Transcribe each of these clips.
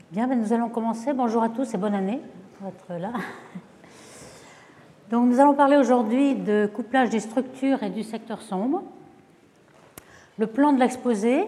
Bien, nous allons commencer. Bonjour à tous et bonne année pour être là. Donc, nous allons parler aujourd'hui de couplage des structures et du secteur sombre. Le plan de l'exposé,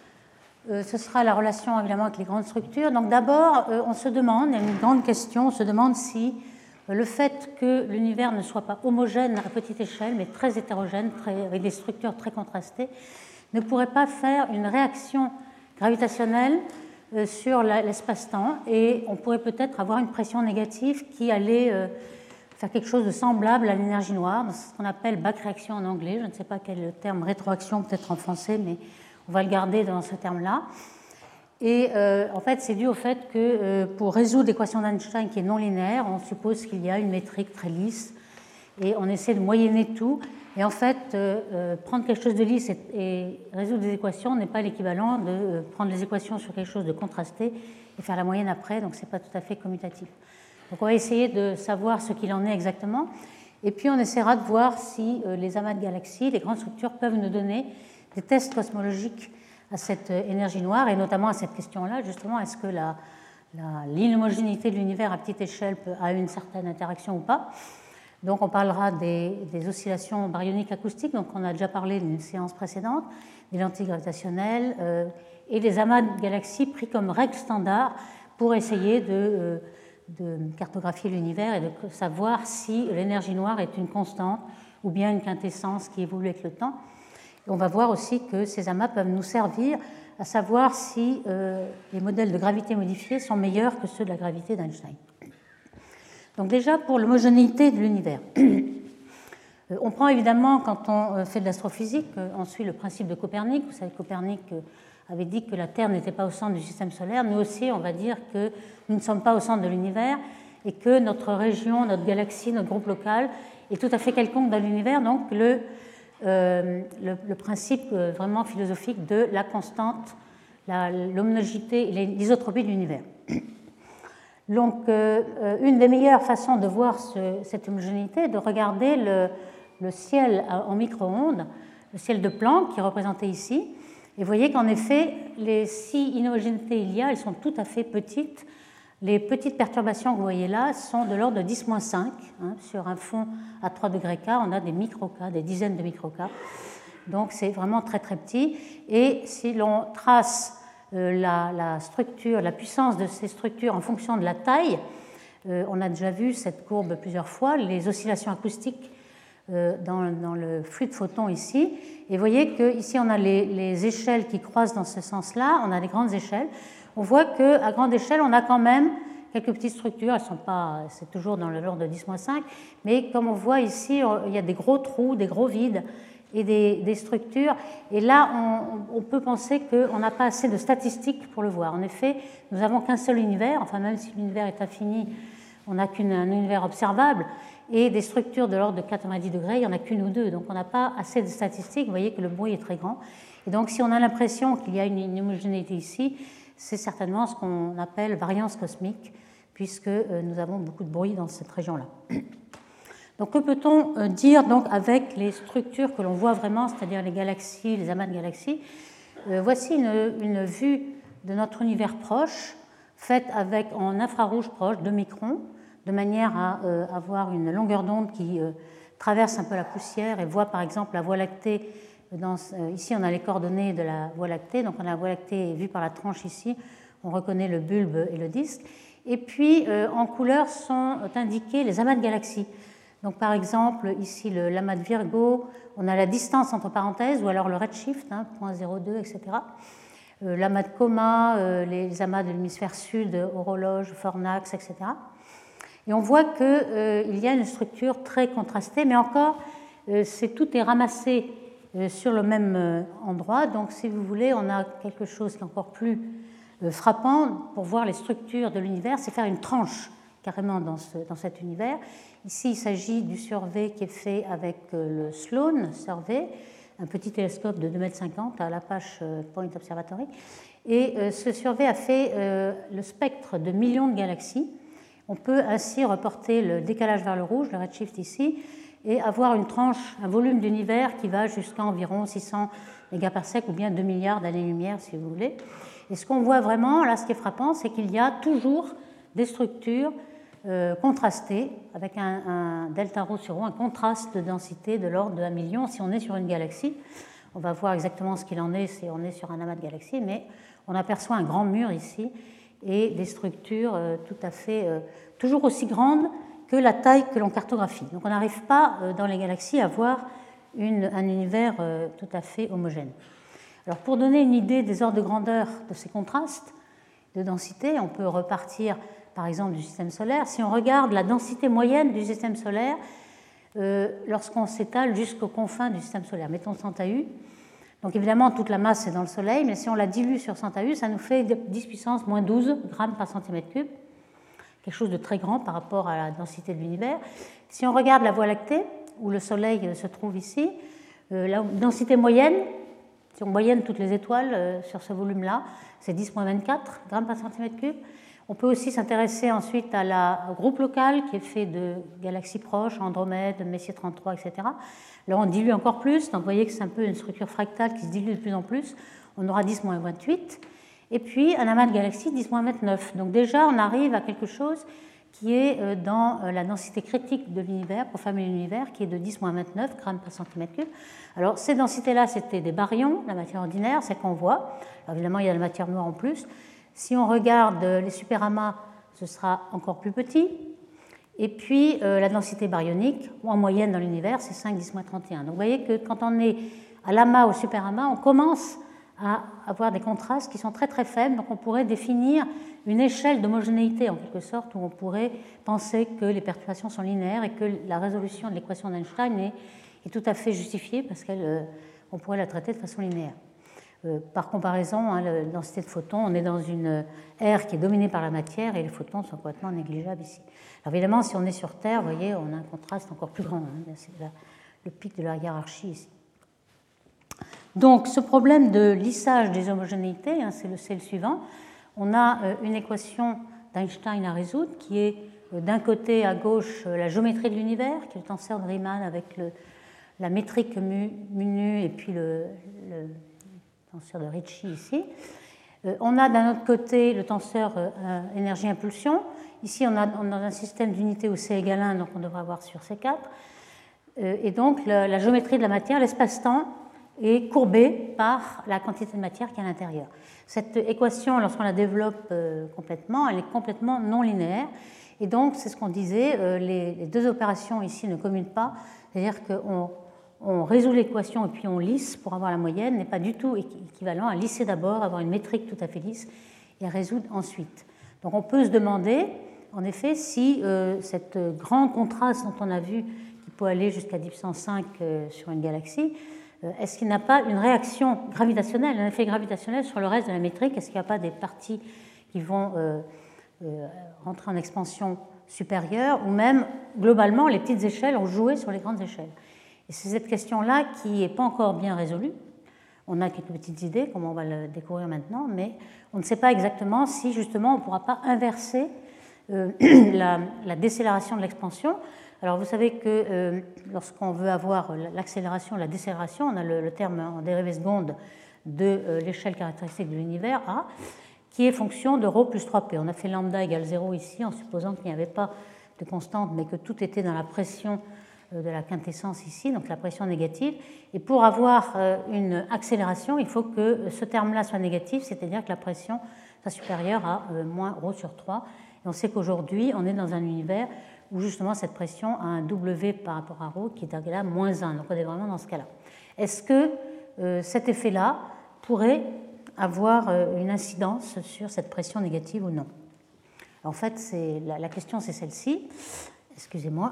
ce sera la relation évidemment avec les grandes structures. Donc d'abord, on se demande, il y a une grande question, on se demande si le fait que l'univers ne soit pas homogène à petite échelle, mais très hétérogène, avec des structures très contrastées, ne pourrait pas faire une réaction gravitationnelle sur l'espace-temps, et on pourrait peut-être avoir une pression négative qui allait faire quelque chose de semblable à l'énergie noire, ce qu'on appelle back-réaction en anglais. Je ne sais pas quel est le terme rétroaction peut-être en français, mais on va le garder dans ce terme-là. Et en fait, c'est dû au fait que pour résoudre l'équation d'Einstein qui est non linéaire, on suppose qu'il y a une métrique très lisse et on essaie de moyenner tout. Et en fait, prendre quelque chose de lisse et résoudre des équations n'est pas l'équivalent de prendre les équations sur quelque chose de contrasté et faire la moyenne après, donc ce n'est pas tout à fait commutatif. Donc on va essayer de savoir ce qu'il en est exactement, et puis on essaiera de voir si les amas de galaxies, les grandes structures, peuvent nous donner des tests cosmologiques à cette énergie noire, et notamment à cette question-là, justement, est-ce que l'inhomogénéité de l'univers à petite échelle a une certaine interaction ou pas. Donc on parlera des oscillations baryoniques acoustiques, donc on a déjà parlé d'une séance précédente, des lentilles gravitationnelles et des amas de galaxies pris comme règle standard pour essayer de cartographier l'univers et de savoir si l'énergie noire est une constante ou bien une quintessence qui évolue avec le temps. Et on va voir aussi que ces amas peuvent nous servir à savoir si les modèles de gravité modifiés sont meilleurs que ceux de la gravité d'Einstein. Donc déjà, pour l'homogénéité de l'univers, on prend évidemment, quand on fait de l'astrophysique, on suit le principe de Copernic. Vous savez, Copernic avait dit que la Terre n'était pas au centre du système solaire. Nous aussi, on va dire que nous ne sommes pas au centre de l'univers et que notre région, notre galaxie, notre groupe local est tout à fait quelconque dans l'univers. Donc le principe vraiment philosophique de la constante, l'homogénéité et l'isotropie de l'univers. Donc, une des meilleures façons de voir cette homogénéité est de regarder le ciel en micro-ondes, le ciel de Planck qui est représenté ici. Et vous voyez qu'en effet, si inhomogénéité il y a, elles sont tout à fait petites. Les petites perturbations que vous voyez là sont de l'ordre de 10-5. Sur un fond à 3 degrés K, on a des micro-K, des dizaines de micro-K. Donc, c'est vraiment très très petit. Et si l'on trace la structure, la puissance de ces structures en fonction de la taille, on a déjà vu cette courbe plusieurs fois, les oscillations acoustiques dans le flux de photons ici. Et vous voyez qu'ici, on a les échelles qui croisent dans ce sens-là, on a des grandes échelles. On voit qu'à grande échelle, on a quand même quelques petites structures, elles sont pas, c'est toujours dans l'ordre de 10-5, mais comme on voit ici, il y a des gros trous, des gros vides, et des structures. Et là, on peut penser qu'on n'a pas assez de statistiques pour le voir. En effet, nous n'avons qu'un seul univers, enfin même si l'univers est infini, on n'a qu'un univers observable, et des structures de l'ordre de 90 degrés, il n'y en a qu'une ou deux. Donc on n'a pas assez de statistiques, vous voyez que le bruit est très grand. Et donc si on a l'impression qu'il y a une homogénéité ici, c'est certainement ce qu'on appelle variance cosmique, puisque nous avons beaucoup de bruit dans cette région-là. Donc, que peut-on dire donc, avec les structures que l'on voit vraiment, c'est-à-dire les galaxies, les amas de galaxies? Voici une vue de notre univers proche, faite en infrarouge proche, 2 microns, de manière à avoir une longueur d'onde qui traverse un peu la poussière et voit par exemple la Voie lactée. Ici, on a les coordonnées de la Voie lactée, donc on a la Voie lactée vue par la tranche ici, on reconnaît le bulbe et le disque. Et puis, en couleur sont indiqués les amas de galaxies. Donc, par exemple, ici, l'amas de Virgo, on a la distance entre parenthèses, ou alors le redshift, 0.02, etc. L'amas de Coma, les amas de l'hémisphère sud, Horologe, Fornax, etc. Et on voit qu'il y a une structure très contrastée, mais encore, tout est ramassé sur le même endroit. Donc, si vous voulez, on a quelque chose qui est encore plus frappant pour voir les structures de l'univers, c'est faire une tranche carrément dans cet univers. Ici, il s'agit du survey qui est fait avec le Sloan Survey, un petit télescope de 2,50 m à l'Apache Point Observatory. Et ce survey a fait le spectre de millions de galaxies. On peut ainsi reporter le décalage vers le rouge, le redshift ici, et avoir une tranche, un volume d'univers qui va jusqu'à environ 600 mégaparsecs ou bien 2 milliards d'années-lumière si vous voulez. Et ce qu'on voit vraiment, là ce qui est frappant, c'est qu'il y a toujours des structures contrastées avec un delta rho sur rho, un contraste de densité de l'ordre de 1 million si on est sur une galaxie. On va voir exactement ce qu'il en est si on est sur un amas de galaxies, mais on aperçoit un grand mur ici et des structures tout à fait toujours aussi grandes que la taille que l'on cartographie. Donc on n'arrive pas dans les galaxies à voir un univers tout à fait homogène. Alors pour donner une idée des ordres de grandeur de ces contrastes de densité, on peut repartir par exemple du système solaire. Si on regarde la densité moyenne du système solaire, lorsqu'on s'étale jusqu'aux confins du système solaire, mettons 100 AU, donc évidemment toute la masse est dans le Soleil, mais si on la dilue sur 100 AU, ça nous fait 10 puissance moins 12 grammes par centimètre cube, quelque chose de très grand par rapport à la densité de l'univers. Si on regarde la Voie lactée, où le Soleil se trouve ici, la densité moyenne, si on moyenne toutes les étoiles sur ce volume-là, c'est 10-24 grammes par centimètre cube. On peut aussi s'intéresser ensuite au groupe local qui est fait de galaxies proches, Andromède, Messier 33, etc. Là, on dilue encore plus, donc vous voyez que c'est un peu une structure fractale qui se dilue de plus en plus. On aura 10-28. Et puis un amas de galaxies 10-29. Donc déjà, on arrive à quelque chose qui est dans la densité critique de l'univers, pour former l'univers, qui est de 10-29 grammes par centimètre cube. Alors ces densités-là, c'était des baryons, la matière ordinaire, c'est qu'on voit. Alors, évidemment, il y a la matière noire en plus. Si on regarde les superamas, ce sera encore plus petit. Et puis la densité baryonique, en moyenne dans l'univers, c'est 5-10-31. Donc vous voyez que quand on est à l'amas ou au superamas, on commence à avoir des contrastes qui sont très très faibles. Donc on pourrait définir une échelle d'homogénéité en quelque sorte, où on pourrait penser que les perturbations sont linéaires et que la résolution de l'équation d'Einstein est tout à fait justifiée parce qu'on pourrait la traiter de façon linéaire. Par comparaison, la densité de photons, on est dans une ère qui est dominée par la matière et les photons sont complètement négligeables ici. Alors évidemment, si on est sur Terre, vous voyez, on a un contraste encore plus grand. C'est le pic de la hiérarchie ici. Donc ce problème de lissage des homogénéités, c'est le suivant. On a une équation d'Einstein à résoudre qui est d'un côté à gauche la géométrie de l'univers, qui est le tenseur de Riemann avec la métrique mu nu et puis le tenseur de Ricci ici. On a d'un autre côté le tenseur énergie-impulsion. Ici, on a un système d'unité où C égale 1, donc on devrait avoir sur C4. Et donc, la géométrie de la matière, l'espace-temps, est courbée par la quantité de matière qui est à l'intérieur. Cette équation, lorsqu'on la développe complètement, elle est complètement non linéaire. Et donc, c'est ce qu'on disait, les deux opérations ici ne communent pas. C'est-à-dire qu'on résout l'équation et puis on lisse pour avoir la moyenne, n'est pas du tout équivalent à lisser d'abord, avoir une métrique tout à fait lisse et à résoudre ensuite. Donc on peut se demander, en effet, si cette grand contraste dont on a vu, qui peut aller jusqu'à 10 puissance 5 sur une galaxie, est-ce qu'il n'a pas une réaction gravitationnelle, un effet gravitationnel sur le reste de la métrique? Est-ce qu'il n'y a pas des parties qui vont rentrer en expansion supérieure, ou même, globalement, les petites échelles ont joué sur les grandes échelles? Et c'est cette question-là qui n'est pas encore bien résolue. On a quelques petites idées, comme on va le découvrir maintenant, mais on ne sait pas exactement si, justement, on ne pourra pas inverser la décélération de l'expansion. Alors, vous savez que lorsqu'on veut avoir l'accélération, la décélération, on a le terme en dérivée seconde de l'échelle caractéristique de l'univers, A, qui est fonction de ρ plus 3p. On a fait lambda égale 0 ici, en supposant qu'il n'y avait pas de constante, mais que tout était dans la pression de la quintessence ici, donc la pression négative. Et pour avoir une accélération, il faut que ce terme-là soit négatif, c'est-à-dire que la pression soit supérieure à moins ρ sur 3. Et on sait qu'aujourd'hui, on est dans un univers où justement cette pression a un W par rapport à ρ qui est égal à moins 1. Donc on est vraiment dans ce cas-là. Est-ce que cet effet-là pourrait avoir une incidence sur cette pression négative ou non? En fait, la question c'est celle-ci. Excusez-moi.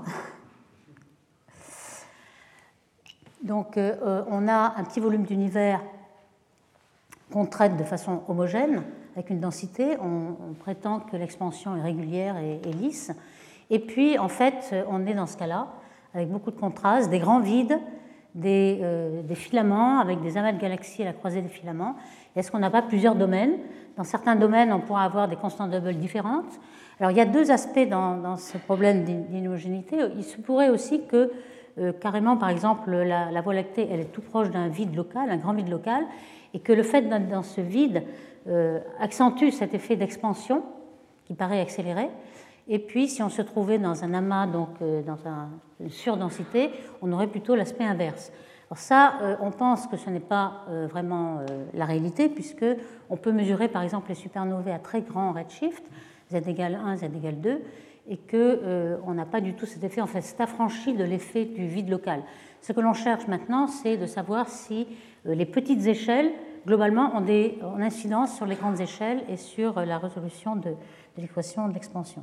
Donc on a un petit volume d'univers qu'on traite de façon homogène, avec une densité. On prétend que l'expansion est régulière et lisse. Et puis, en fait, on est dans ce cas-là, avec beaucoup de contrastes, des grands vides, des filaments, avec des amas de galaxies à la croisée des filaments. Est-ce qu'on n'a pas plusieurs domaines? Dans certains domaines, on pourra avoir des constantes Hubble différentes. Alors, il y a deux aspects dans ce problème d'inhomogénéité. Il se pourrait aussi que carrément, par exemple, la Voie lactée, elle est tout proche d'un vide local, un grand vide local, et que le fait d'être dans ce vide accentue cet effet d'expansion qui paraît accéléré. Et puis, si on se trouvait dans un amas, donc dans une surdensité, on aurait plutôt l'aspect inverse. Alors ça, on pense que ce n'est pas vraiment la réalité, puisqu'on peut mesurer, par exemple, les supernovae à très grand redshift, z égale 1, z égale 2, et qu'on n'a pas du tout cet effet, en fait, c'est affranchi de l'effet du vide local. Ce que l'on cherche maintenant, c'est de savoir si les petites échelles, globalement, ont une incidence sur les grandes échelles et sur la résolution de l'équation de l'expansion.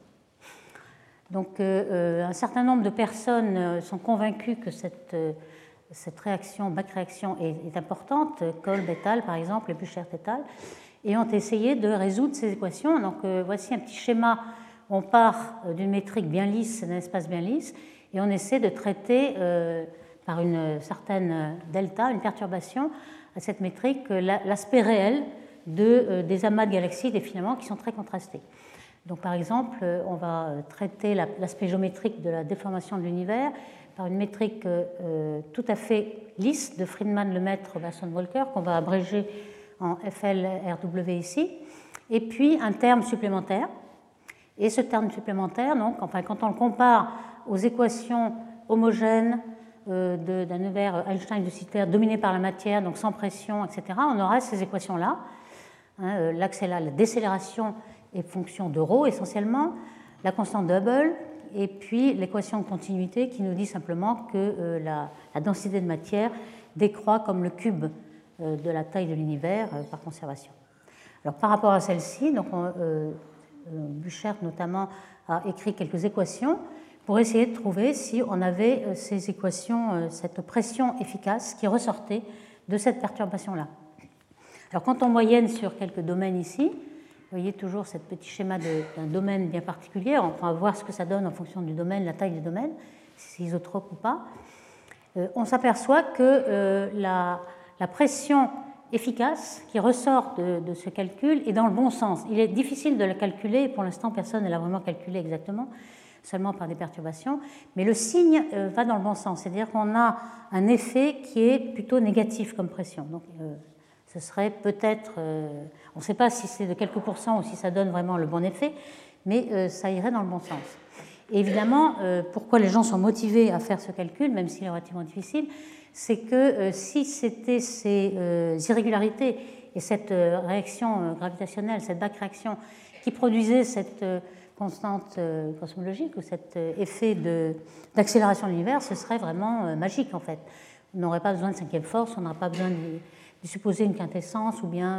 Donc, un certain nombre de personnes sont convaincues que cette réaction, back-réaction, est importante, Kolb et al., par exemple, et Buchert et al., et ont essayé de résoudre ces équations. Donc, voici un petit schéma. On part d'une métrique bien lisse, d'un espace bien lisse, et on essaie de traiter par une certaine delta, une perturbation, à cette métrique, l'aspect réel des amas de galaxies, des filaments qui sont très contrastés. Donc, par exemple, on va traiter l'aspect géométrique de la déformation de l'univers par une métrique tout à fait lisse de Friedman, Lemaître, Basson-Volcker, qu'on va abréger en FLRW ici, et puis un terme supplémentaire. Et ce terme supplémentaire, donc, enfin, quand on le compare aux équations homogènes d'un univers Einstein de Sitter dominé par la matière, donc sans pression, etc., on aura ces équations-là. Hein, la décélération est fonction de ρ essentiellement, la constante de Hubble, et puis l'équation de continuité qui nous dit simplement que la densité de matière décroît comme le cube de la taille de l'univers par conservation. Alors par rapport à celle-ci, donc Buchert notamment a écrit quelques équations pour essayer de trouver si on avait ces équations, cette pression efficace qui ressortait de cette perturbation-là. Alors quand on moyenne sur quelques domaines ici, vous voyez toujours ce petit schéma d'un domaine bien particulier. On va voir ce que ça donne en fonction du domaine, la taille du domaine, si c'est isotrope ou pas. On s'aperçoit que la pression efficace qui ressort de ce calcul est dans le bon sens. Il est difficile de la calculer, pour l'instant personne ne l'a vraiment calculé exactement, seulement par des perturbations, mais le signe va dans le bon sens, c'est-à-dire qu'on a un effet qui est plutôt négatif comme pression. Donc, ce serait peut-être, on ne sait pas si c'est de quelques pourcents ou si ça donne vraiment le bon effet, mais ça irait dans le bon sens. Et évidemment, pourquoi les gens sont motivés à faire ce calcul, même s'il est relativement difficile, c'est que si c'était ces irrégularités et cette réaction gravitationnelle, cette back-réaction qui produisait cette constante cosmologique ou cet effet d'accélération de l'univers, ce serait vraiment magique en fait. On n'aurait pas besoin de cinquième force, on n'aurait pas besoin de supposer une quintessence ou bien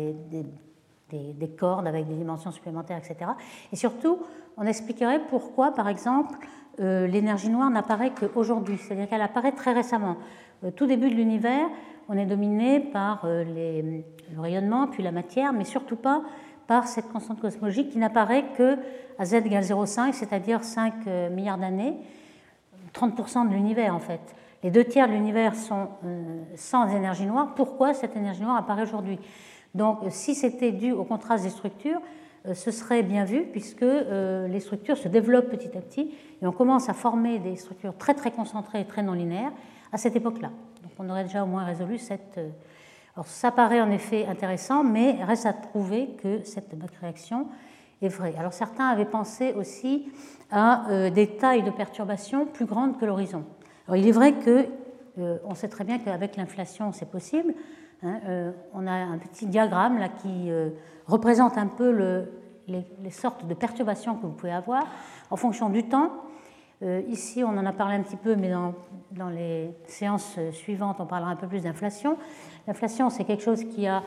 des cordes avec des dimensions supplémentaires, etc. Et surtout, on expliquerait pourquoi, par exemple, l'énergie noire n'apparaît qu'aujourd'hui, c'est-à-dire qu'elle apparaît très récemment. Au tout début de l'univers, on est dominé par le rayonnement, puis la matière, mais surtout pas par cette constante cosmologique qui n'apparaît qu'à z égale 0,5, c'est-à-dire 5 milliards d'années, 30% de l'univers en fait. Les 2/3 de l'univers sont sans énergie noire. Pourquoi cette énergie noire apparaît aujourd'hui? Donc, si c'était dû au contraste des structures, ce serait bien vu puisque les structures se développent petit à petit et on commence à former des structures très très concentrées et très non linéaires à cette époque-là. Donc, on aurait déjà au moins résolu cette... Alors, ça paraît en effet intéressant, mais reste à prouver que cette back-réaction est vraie. Alors, certains avaient pensé aussi à des tailles de perturbations plus grandes que l'horizon. Alors, il est vrai qu'on sait très bien qu'avec l'inflation, c'est possible. Hein, on a un petit diagramme là, qui représente un peu les sortes de perturbations que vous pouvez avoir en fonction du temps. Ici, on en a parlé un petit peu, mais dans les séances suivantes, on parlera un peu plus d'inflation. L'inflation, c'est quelque chose qui a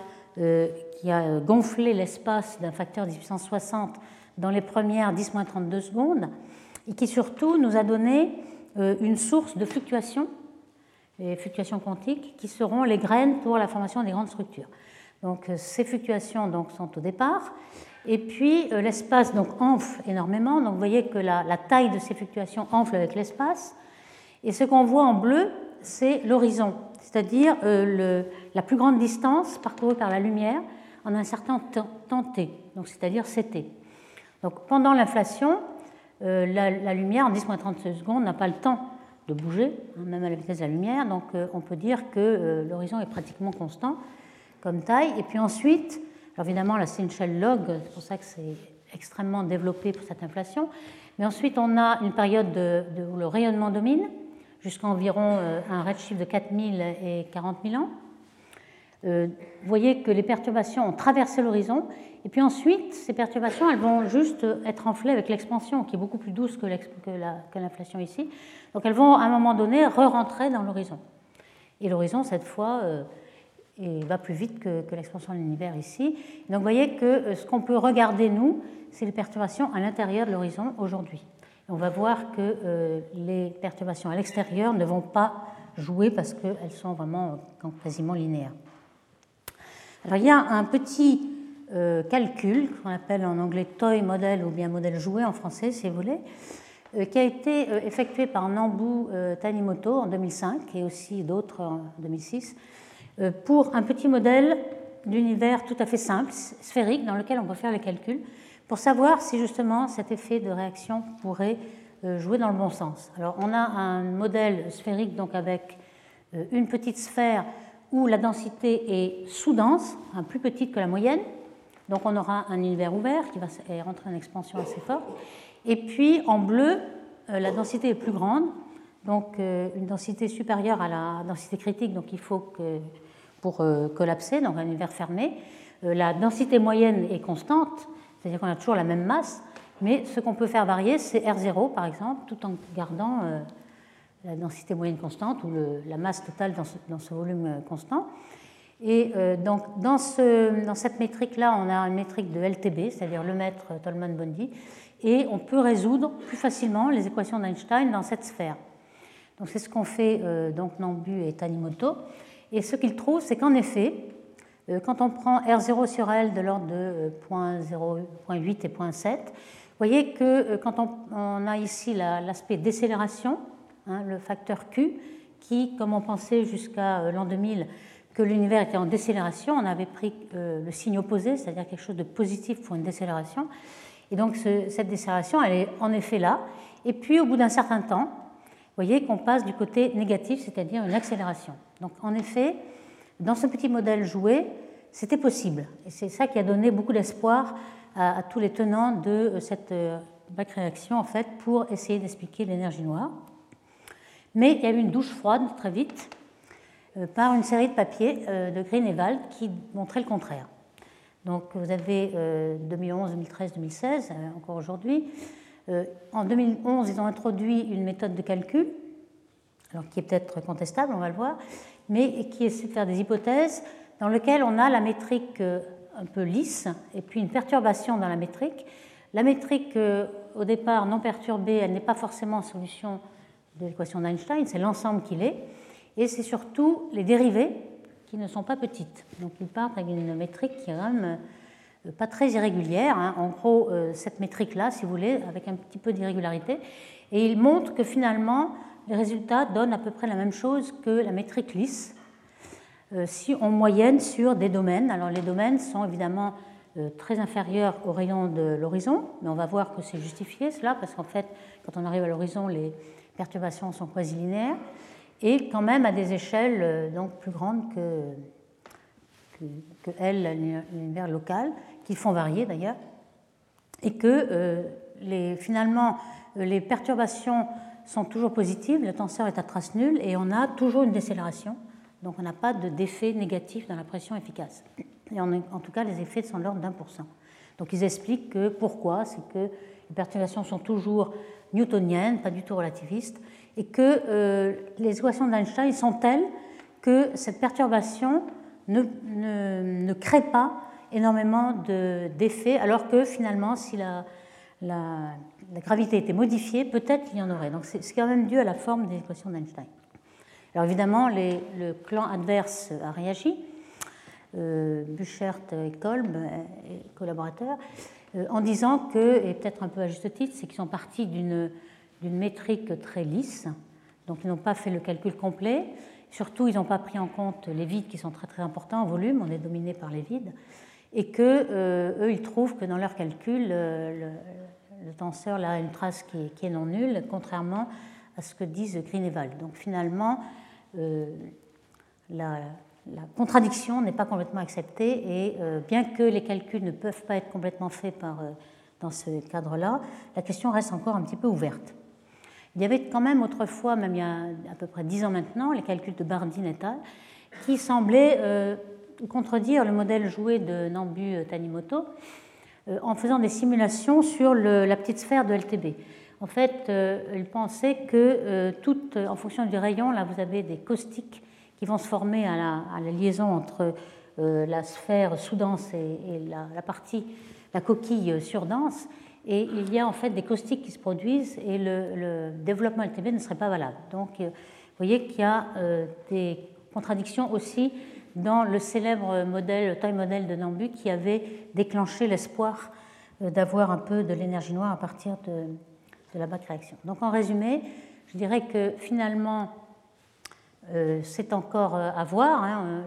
gonflé l'espace d'un facteur 10 puissance 60 dans les premières 10-32 secondes et qui surtout nous a donné une source de fluctuations, les fluctuations quantiques, qui seront les graines pour la formation des grandes structures. Donc, ces fluctuations donc, sont au départ, et puis l'espace donc, enfle énormément. Donc, vous voyez que la taille de ces fluctuations enfle avec l'espace, et ce qu'on voit en bleu, c'est l'horizon, c'est-à-dire la plus grande distance parcourue par la lumière en un certain temps t, donc c'est-à-dire ct. Donc, pendant l'inflation, la lumière, en 10-30 secondes, n'a pas le temps de bouger, même à la vitesse de la lumière. Donc on peut dire que l'horizon est pratiquement constant comme taille. Et puis ensuite, alors évidemment là c'est une échelle log, c'est pour ça que c'est extrêmement développé pour cette inflation. Mais ensuite on a une période où le rayonnement domine, jusqu'à environ un redshift de 4000 et 40 000 ans. Vous voyez que les perturbations ont traversé l'horizon, et puis ensuite, ces perturbations, elles vont juste être enflées avec l'expansion, qui est beaucoup plus douce que l'inflation ici. Donc elles vont, à un moment donné, re-rentrer dans l'horizon. Et l'horizon, cette fois, va plus vite que l'expansion de l'univers ici. Et donc vous voyez que ce qu'on peut regarder, nous, c'est les perturbations à l'intérieur de l'horizon aujourd'hui. On va voir que les perturbations à l'extérieur ne vont pas jouer parce qu'elles sont vraiment quasiment linéaires. Alors, il y a un petit calcul qu'on appelle en anglais toy model ou bien modèle joué en français, si vous voulez, qui a été effectué par Nambu Tanimoto en 2005 et aussi d'autres en 2006 pour un petit modèle d'univers tout à fait simple, sphérique, dans lequel on peut faire les calculs pour savoir si justement cet effet de réaction pourrait jouer dans le bon sens. Alors, on a un modèle sphérique donc avec une petite sphère où la densité est sous-dense, plus petite que la moyenne. Donc on aura un univers ouvert qui va rentrer en expansion assez forte. Et puis en bleu, la densité est plus grande, donc une densité supérieure à la densité critique, donc il faut pour collapser, donc un univers fermé. La densité moyenne est constante, c'est-à-dire qu'on a toujours la même masse, mais ce qu'on peut faire varier, c'est R0 par exemple, tout en gardant la densité moyenne constante ou la masse totale dans ce volume constant. Et donc dans cette métrique-là, on a une métrique de LTB, c'est-à-dire le mètre Tolman-Bondy, et on peut résoudre plus facilement les équations d'Einstein dans cette sphère. Donc c'est ce qu'ont fait donc Nambu et Tanimoto. Et ce qu'ils trouvent, c'est qu'en effet, quand on prend R0 sur L de l'ordre de 0,8 et 0,7, vous voyez que quand on a ici l'aspect décélération, le facteur Q, qui, comme on pensait jusqu'à l'an 2000 que l'univers était en décélération, on avait pris le signe opposé, c'est-à-dire quelque chose de positif pour une décélération. Et donc cette décélération, elle est en effet là. Et puis au bout d'un certain temps, vous voyez qu'on passe du côté négatif, c'est-à-dire une accélération. Donc en effet, dans ce petit modèle joué, c'était possible. Et c'est ça qui a donné beaucoup d'espoir à tous les tenants de cette back réaction, en fait, pour essayer d'expliquer l'énergie noire. Mais il y a eu une douche froide très vite par une série de papiers de Green et Wald qui montraient le contraire. Donc vous avez 2011, 2013, 2016, encore aujourd'hui. En 2011, ils ont introduit une méthode de calcul, alors qui est peut-être contestable, on va le voir, mais qui essaie de faire des hypothèses dans lesquelles on a la métrique un peu lisse et puis une perturbation dans la métrique. La métrique, au départ non perturbée, elle n'est pas forcément en solution de l'équation d'Einstein, c'est l'ensemble qu'il est, et c'est surtout les dérivées qui ne sont pas petites. Donc ils partent avec une métrique qui est quand même pas très irrégulière, en gros cette métrique-là, si vous voulez, avec un petit peu d'irrégularité, et ils montrent que finalement les résultats donnent à peu près la même chose que la métrique lisse, si on moyenne sur des domaines. Alors les domaines sont évidemment très inférieurs au rayon de l'horizon, mais on va voir que c'est justifié cela, parce qu'en fait, quand on arrive à l'horizon, les perturbations sont quasi-linéaires, et quand même à des échelles donc plus grandes que l'univers local, qui font varier d'ailleurs, et que finalement les perturbations sont toujours positives, le tenseur est à trace nulle, et on a toujours une décélération, donc on n'a pas d'effet négatif dans la pression efficace. Et en tout cas, les effets sont de l'ordre d'1%. Donc ils expliquent que pourquoi, c'est que les perturbations sont toujours newtoniennes, pas du tout relativistes, et que les équations d'Einstein sont telles que cette perturbation ne crée pas énormément d'effets, alors que finalement, si la gravité était modifiée, peut-être qu'il y en aurait. Donc c'est quand même dû à la forme des équations d'Einstein. Alors évidemment, le clan adverse a réagi, Buchert et Kolb, et collaborateurs, en disant que, et peut-être un peu à juste titre, c'est qu'ils sont partis d'une métrique très lisse, donc ils n'ont pas fait le calcul complet. Surtout, ils n'ont pas pris en compte les vides qui sont très très importants en volume, on est dominé par les vides, et que eux, ils trouvent que dans leur calcul, le tenseur là, a une trace qui est non nulle, contrairement à ce que disent Greenewald. Donc finalement, la contradiction n'est pas complètement acceptée et bien que les calculs ne peuvent pas être complètement faits dans ce cadre-là, la question reste encore un petit peu ouverte. Il y avait quand même autrefois, même il y a à peu près 10 ans maintenant, les calculs de Bardeen et al. Qui semblaient contredire le modèle joué de Nambu-Tanimoto en faisant des simulations sur la petite sphère de LTB. En fait, ils pensaient que en fonction du rayon, là vous avez des caustiques qui vont se former à la liaison entre la sphère sous-dense et la coquille surdense. Et il y a en fait des caustiques qui se produisent et le développement LTB ne serait pas valable. Donc vous voyez qu'il y a des contradictions aussi dans le célèbre toy modèle de Nambu qui avait déclenché l'espoir d'avoir un peu de l'énergie noire à partir de la back réaction. Donc en résumé, je dirais que finalement, c'est encore à voir, hein,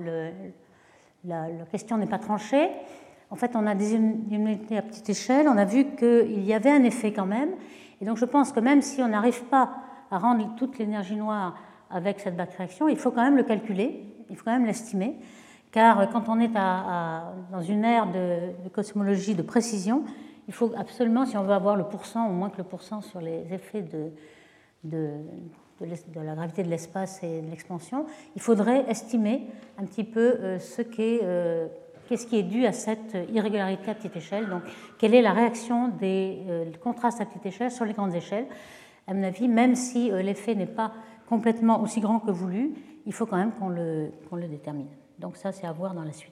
la question n'est pas tranchée. En fait, on a des unités à petite échelle, on a vu qu'il y avait un effet quand même, et donc je pense que même si on n'arrive pas à rendre toute l'énergie noire avec cette back réaction, il faut quand même le calculer, il faut quand même l'estimer, car quand on est dans une ère de cosmologie de précision, il faut absolument, si on veut avoir le pourcent, ou moins que le pourcent sur les effets de la gravité de l'espace et de l'expansion, il faudrait estimer un petit peu qu'est-ce qui est dû à cette irrégularité à petite échelle. Donc, quelle est la réaction des contrastes à petite échelle sur les grandes échelles? À mon avis, même si l'effet n'est pas complètement aussi grand que voulu, il faut quand même qu'on le détermine. Donc ça, c'est à voir dans la suite.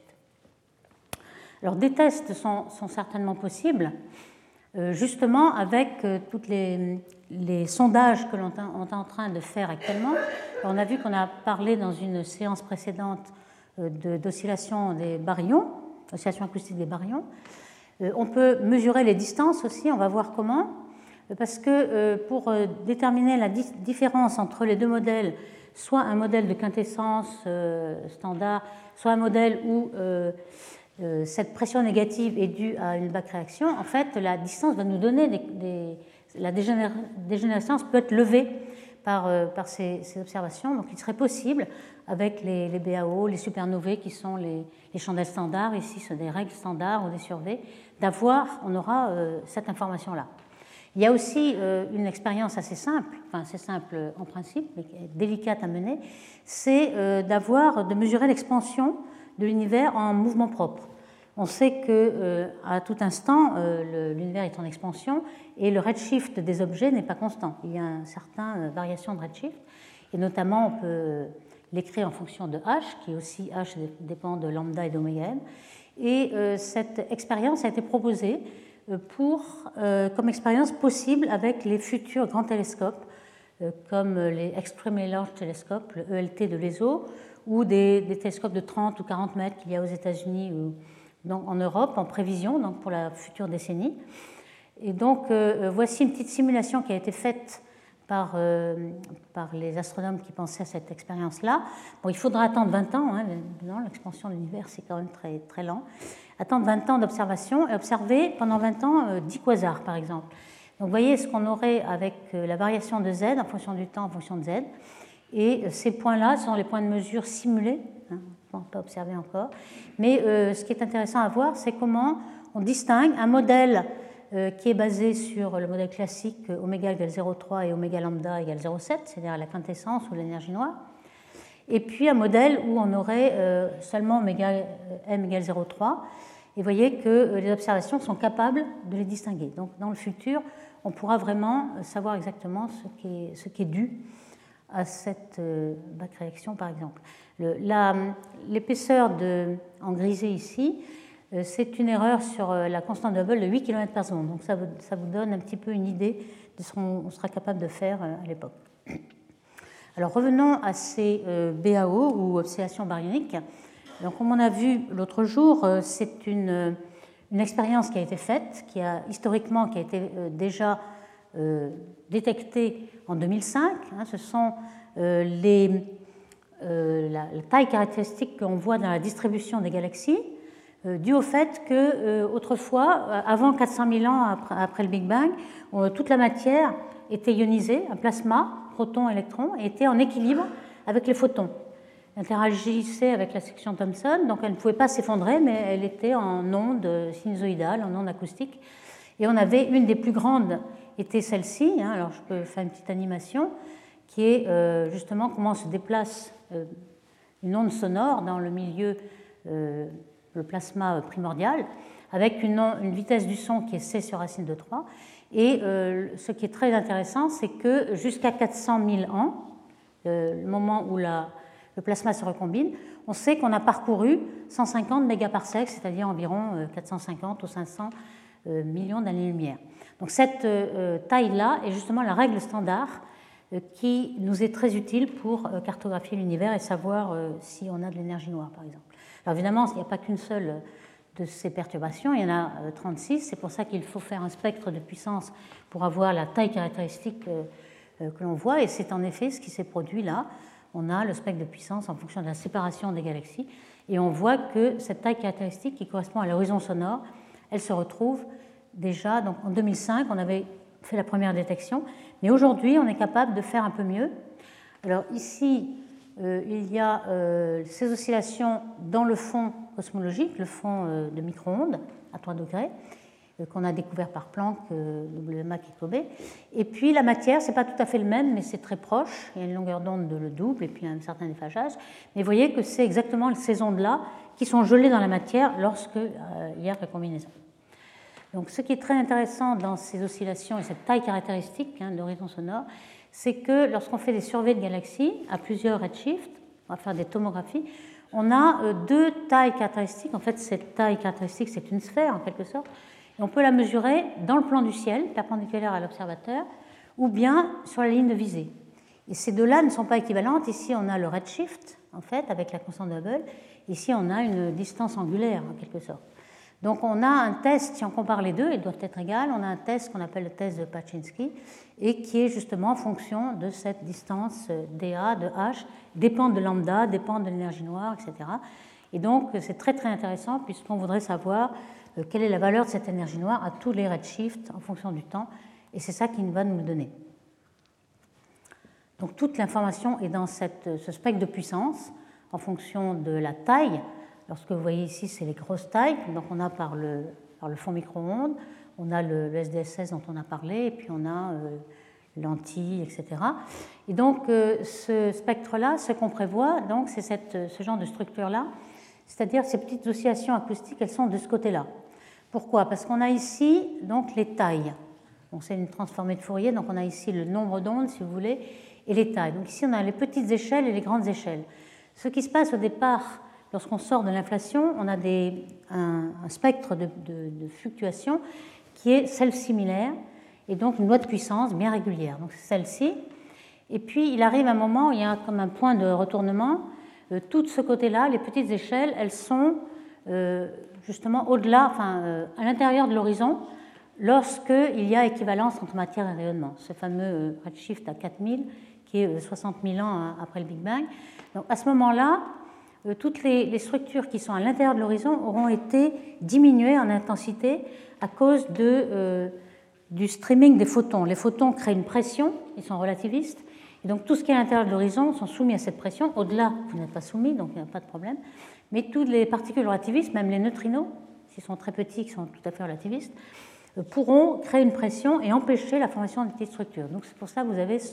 Alors, des tests sont certainement possibles, justement avec tous les sondages que l'on est en train de faire actuellement. On a vu qu'on a parlé dans une séance précédente d'oscillation des baryons, oscillation acoustique des baryons. On peut mesurer les distances aussi, on va voir comment, parce que pour déterminer la différence entre les deux modèles, soit un modèle de quintessence standard, soit un modèle où cette pression négative est due à une back réaction, en fait, la distance va nous donner la dégénérescence peut être levée par ces observations. Donc, il serait possible, avec les BAO, les supernovae qui sont les chandelles standards, ici, ce sont des règles standards ou des surveys, on aura cette information-là. Il y a aussi une expérience assez simple en principe, mais délicate à mener, c'est de mesurer l'expansion de l'univers en mouvement propre. On sait qu'à tout instant, l'univers est en expansion et le redshift des objets n'est pas constant. Il y a une certaine variation de redshift, et notamment on peut l'écrire en fonction de h, qui aussi h dépend de lambda et d'oméga m. Et cette expérience a été proposée comme expérience possible avec les futurs grands télescopes, comme les Extremely Large Telescopes, le ELT de l'ESO, ou des télescopes de 30 ou 40 mètres qu'il y a aux États-Unis ou en Europe, en prévision, donc pour la future décennie. Et donc, voici une petite simulation qui a été faite par les astronomes qui pensaient à cette expérience-là. Bon, il faudra attendre 20 ans, hein, l'expansion de l'univers, c'est quand même très, très lent. Attendre 20 ans d'observation et observer pendant 20 ans 10 quasars, par exemple. Donc, vous voyez ce qu'on aurait avec la variation de Z en fonction du temps, en fonction de Z. Et ces points-là sont les points de mesure simulés, hein, on ne peut pas observer encore. Mais ce qui est intéressant à voir, c'est comment on distingue un modèle qui est basé sur le modèle classique oméga égale 0,3 et oméga lambda égale 0,7, c'est-à-dire la quintessence ou l'énergie noire, et puis un modèle où on aurait seulement oméga m égale 0,3. Et vous voyez que les observations sont capables de les distinguer. Donc dans le futur, on pourra vraiment savoir exactement ce qui est dû à cette back réaction, par exemple. L'épaisseur en grisé ici, c'est une erreur sur la constante de Hubble de 8 km par seconde. Donc ça vous donne un petit peu une idée de ce qu'on sera capable de faire à l'époque. Alors revenons à ces BAO ou oscillations baryoniques. Donc, comme on a vu l'autre jour, c'est une expérience qui a été faite, qui a été déjà détectée en 2005. Ce sont la taille caractéristique qu'on voit dans la distribution des galaxies, due au fait qu'autrefois, avant 400 000 ans après le Big Bang, toute la matière était ionisée, un plasma protons, électrons, et était en équilibre avec les photons. Elle interagissait avec la section Thomson, donc elle ne pouvait pas s'effondrer, mais elle était en onde sinusoïdale, en onde acoustique. Et on avait une des plus grandes, était celle-ci, alors je peux faire une petite animation, qui est justement comment se déplace une onde sonore dans le milieu, le plasma primordial, avec une vitesse du son qui est c sur racine de 3. Et ce qui est très intéressant, c'est que jusqu'à 400 000 ans, le moment où le plasma se recombine, on sait qu'on a parcouru 150 mégaparsecs, c'est-à-dire environ 450 ou 500 millions d'années-lumière. Donc cette taille-là est justement la règle standard qui nous est très utile pour cartographier l'univers et savoir si on a de l'énergie noire, par exemple. Alors évidemment, il n'y a pas qu'une seule de ces perturbations, il y en a 36, c'est pour ça qu'il faut faire un spectre de puissance pour avoir la taille caractéristique que l'on voit, et c'est en effet ce qui s'est produit là. On a le spectre de puissance en fonction de la séparation des galaxies, et on voit que cette taille caractéristique qui correspond à l'horizon sonore, elle se retrouve déjà, donc en 2005, on avait fait la première détection, mais aujourd'hui, on est capable de faire un peu mieux. Alors ici, il y a ces oscillations dans le fond cosmologique, le fond de micro-ondes à 3 degrés, qu'on a découvert par Planck, WMAC et COBE. Et puis la matière, ce n'est pas tout à fait le même, mais c'est très proche. Il y a une longueur d'onde de le double et puis un certain déphasage. Mais vous voyez que c'est exactement ces ondes-là qui sont gelées dans la matière lorsqu'il y a recombinaison. Donc ce qui est très intéressant dans ces oscillations et cette taille caractéristique d'horizon sonore, c'est que lorsqu'on fait des surveys de galaxies à plusieurs redshifts, on va faire des tomographies, on a deux tailles caractéristiques. En fait, cette taille caractéristique, c'est une sphère en quelque sorte, et on peut la mesurer dans le plan du ciel, perpendiculaire à l'observateur, ou bien sur la ligne de visée. Et ces deux-là ne sont pas équivalentes. Ici, on a le redshift, en fait, avec la constante de Hubble. Ici, on a une distance angulaire, en quelque sorte. Donc, on a un test, si on compare les deux, ils doivent être égales. On a un test qu'on appelle le test de Paczynski, et qui est justement en fonction de cette distance dA de h, dépend de lambda, dépend de l'énergie noire, etc. Et donc, c'est très, très intéressant, puisqu'on voudrait savoir quelle est la valeur de cette énergie noire à tous les redshifts en fonction du temps, et c'est ça qu'il va nous donner. Donc toute l'information est dans ce spectre de puissance en fonction de la taille. Alors ce que vous voyez ici, c'est les grosses tailles, donc on a par le fond micro-ondes, on a le SDSS dont on a parlé, et puis on a lentilles, etc. Et donc ce spectre-là, ce qu'on prévoit, donc c'est ce genre de structure-là, c'est-à-dire ces petites oscillations acoustiques, elles sont de ce côté-là. Pourquoi? Parce qu'on a ici donc les tailles. Donc c'est une transformée de Fourier, donc on a ici le nombre d'ondes, si vous voulez, et les tailles. Donc ici on a les petites échelles et les grandes échelles. Ce qui se passe au départ, lorsqu'on sort de l'inflation, on a un spectre de fluctuation qui est self-similaire, et donc une loi de puissance bien régulière. Donc c'est celle-ci. Et puis il arrive un moment où il y a comme un point de retournement. Tout de ce côté-là, les petites échelles, elles sont justement au-delà, à l'intérieur de l'horizon, lorsqu'il y a équivalence entre matière et rayonnement. Ce fameux redshift à 4000, qui est 60 000 ans après le Big Bang. Donc à ce moment-là, toutes les structures qui sont à l'intérieur de l'horizon auront été diminuées en intensité à cause du streaming des photons. Les photons créent une pression, ils sont relativistes, et donc tout ce qui est à l'intérieur de l'horizon sont soumis à cette pression. Au-delà, vous n'êtes pas soumis, donc il n'y a pas de problème. Mais toutes les particules relativistes, même les neutrinos, s'ils sont très petits, qui sont tout à fait relativistes, pourront créer une pression et empêcher la formation de petites structures. Donc c'est pour ça que vous avez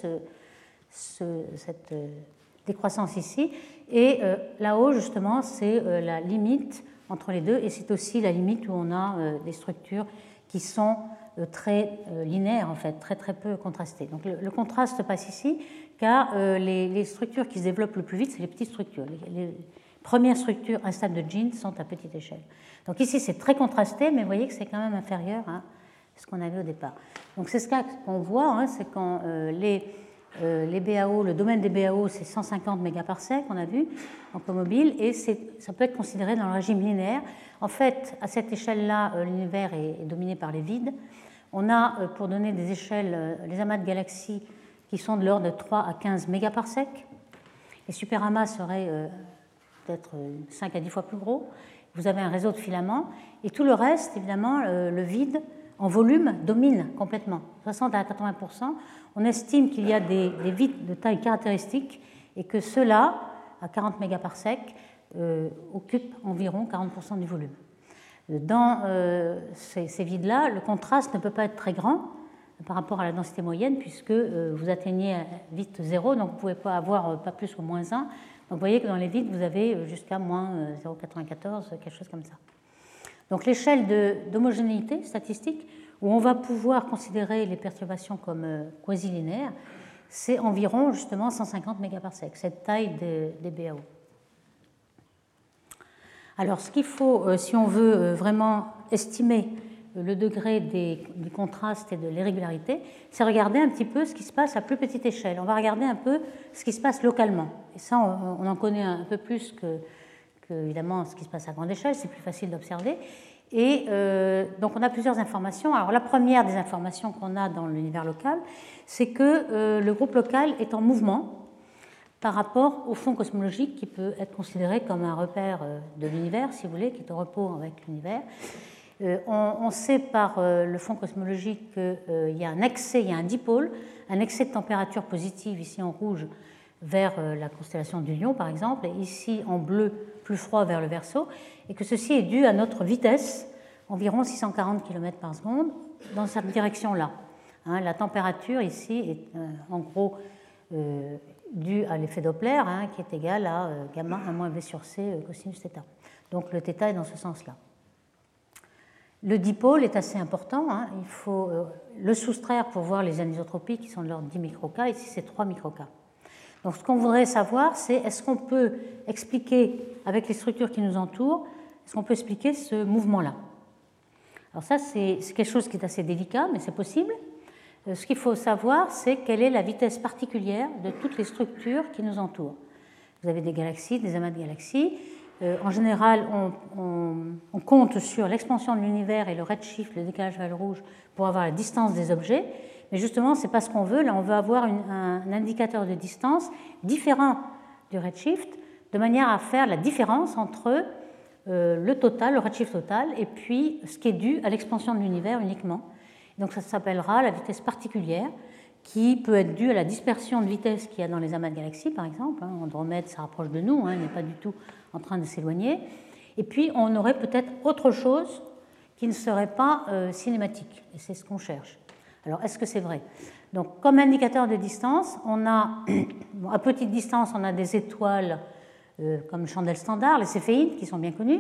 cette décroissance ici. Et là-haut, justement, c'est la limite entre les deux, et c'est aussi la limite où on a des structures qui sont très linéaires, en fait, très très peu contrastées. Donc le contraste passe ici, car les structures qui se développent le plus vite, c'est les petites structures. Les premières structures instables de Jeans sont à petite échelle. Donc ici, c'est très contrasté, mais vous voyez que c'est quand même inférieur à ce qu'on avait au départ. Donc c'est ce qu'on voit, c'est quand les BAO, le domaine des BAO, c'est 150 mégaparsecs, on a vu, en comobile, et ça peut être considéré dans le régime linéaire. En fait, à cette échelle-là, l'univers est dominé par les vides. On a, pour donner des échelles, les amas de galaxies qui sont de l'ordre de 3 à 15 mégaparsecs. Les superamas seraient peut-être 5 à 10 fois plus gros. Vous avez un réseau de filaments, et tout le reste, évidemment, le vide, en volume domine complètement. 60 à 80%, on estime qu'il y a des vides de taille caractéristique et que ceux-là, à 40 mégaparsec, occupent environ 40% du volume. Dans ces vides-là, le contraste ne peut pas être très grand par rapport à la densité moyenne puisque vous atteignez vite 0, donc vous ne pouvez pas avoir pas plus ou moins 1. Donc vous voyez que dans les vides, vous avez jusqu'à moins 0,94, quelque chose comme ça. Donc l'échelle d'homogénéité statistique, où on va pouvoir considérer les perturbations comme quasi-linéaires, c'est environ justement 150 mégaparsec, cette taille des BAO. Alors ce qu'il faut, si on veut vraiment estimer le degré du contraste et de l'irrégularité, c'est regarder un petit peu ce qui se passe à plus petite échelle. On va regarder un peu ce qui se passe localement. Et ça, on en connaît un peu plus que évidemment ce qui se passe à grande échelle, c'est plus facile d'observer. Et donc on a plusieurs informations. Alors la première des informations qu'on a dans l'univers local, c'est que le groupe local est en mouvement par rapport au fond cosmologique qui peut être considéré comme un repère de l'univers, si vous voulez, qui est au repos avec l'univers. On sait par le fond cosmologique qu'il y a un excès, il y a un dipôle, un excès de température positive ici en rouge vers la constellation du Lion par exemple, et ici en bleu plus froid vers le Verseau, et que ceci est dû à notre vitesse, environ 640 km par seconde, dans cette direction-là. La température ici est en gros due à l'effet Doppler, qui est égal à gamma 1 moins v sur c cosinus θ. Donc le θ est dans ce sens-là. Le dipôle est assez important, il faut le soustraire pour voir les anisotropies qui sont de l'ordre 10 microK, ici c'est 3 microK. Donc ce qu'on voudrait savoir, c'est est-ce qu'on peut expliquer, avec les structures qui nous entourent, est-ce qu'on peut expliquer ce mouvement-là? Alors ça, c'est quelque chose qui est assez délicat, mais c'est possible. Ce qu'il faut savoir, c'est quelle est la vitesse particulière de toutes les structures qui nous entourent. Vous avez des galaxies, des amas de galaxies. En général, on compte sur l'expansion de l'univers et le redshift, le décalage vers le rouge, pour avoir la distance des objets. Mais justement, ce n'est pas ce qu'on veut. Là, on veut avoir un indicateur de distance différent du redshift, de manière à faire la différence entre le total, le redshift total, et puis ce qui est dû à l'expansion de l'univers uniquement. Donc ça s'appellera la vitesse particulière, qui peut être due à la dispersion de vitesse qu'il y a dans les amas de galaxies, par exemple. Andromède, ça rapproche de nous, il n'est pas du tout en train de s'éloigner. Et puis, on aurait peut-être autre chose qui ne serait pas cinématique, et c'est ce qu'on cherche. Alors, est-ce que c'est vrai? Donc, comme indicateur de distance, on a, à petite distance, on a des étoiles comme chandelle standard, les céphéides, qui sont bien connues.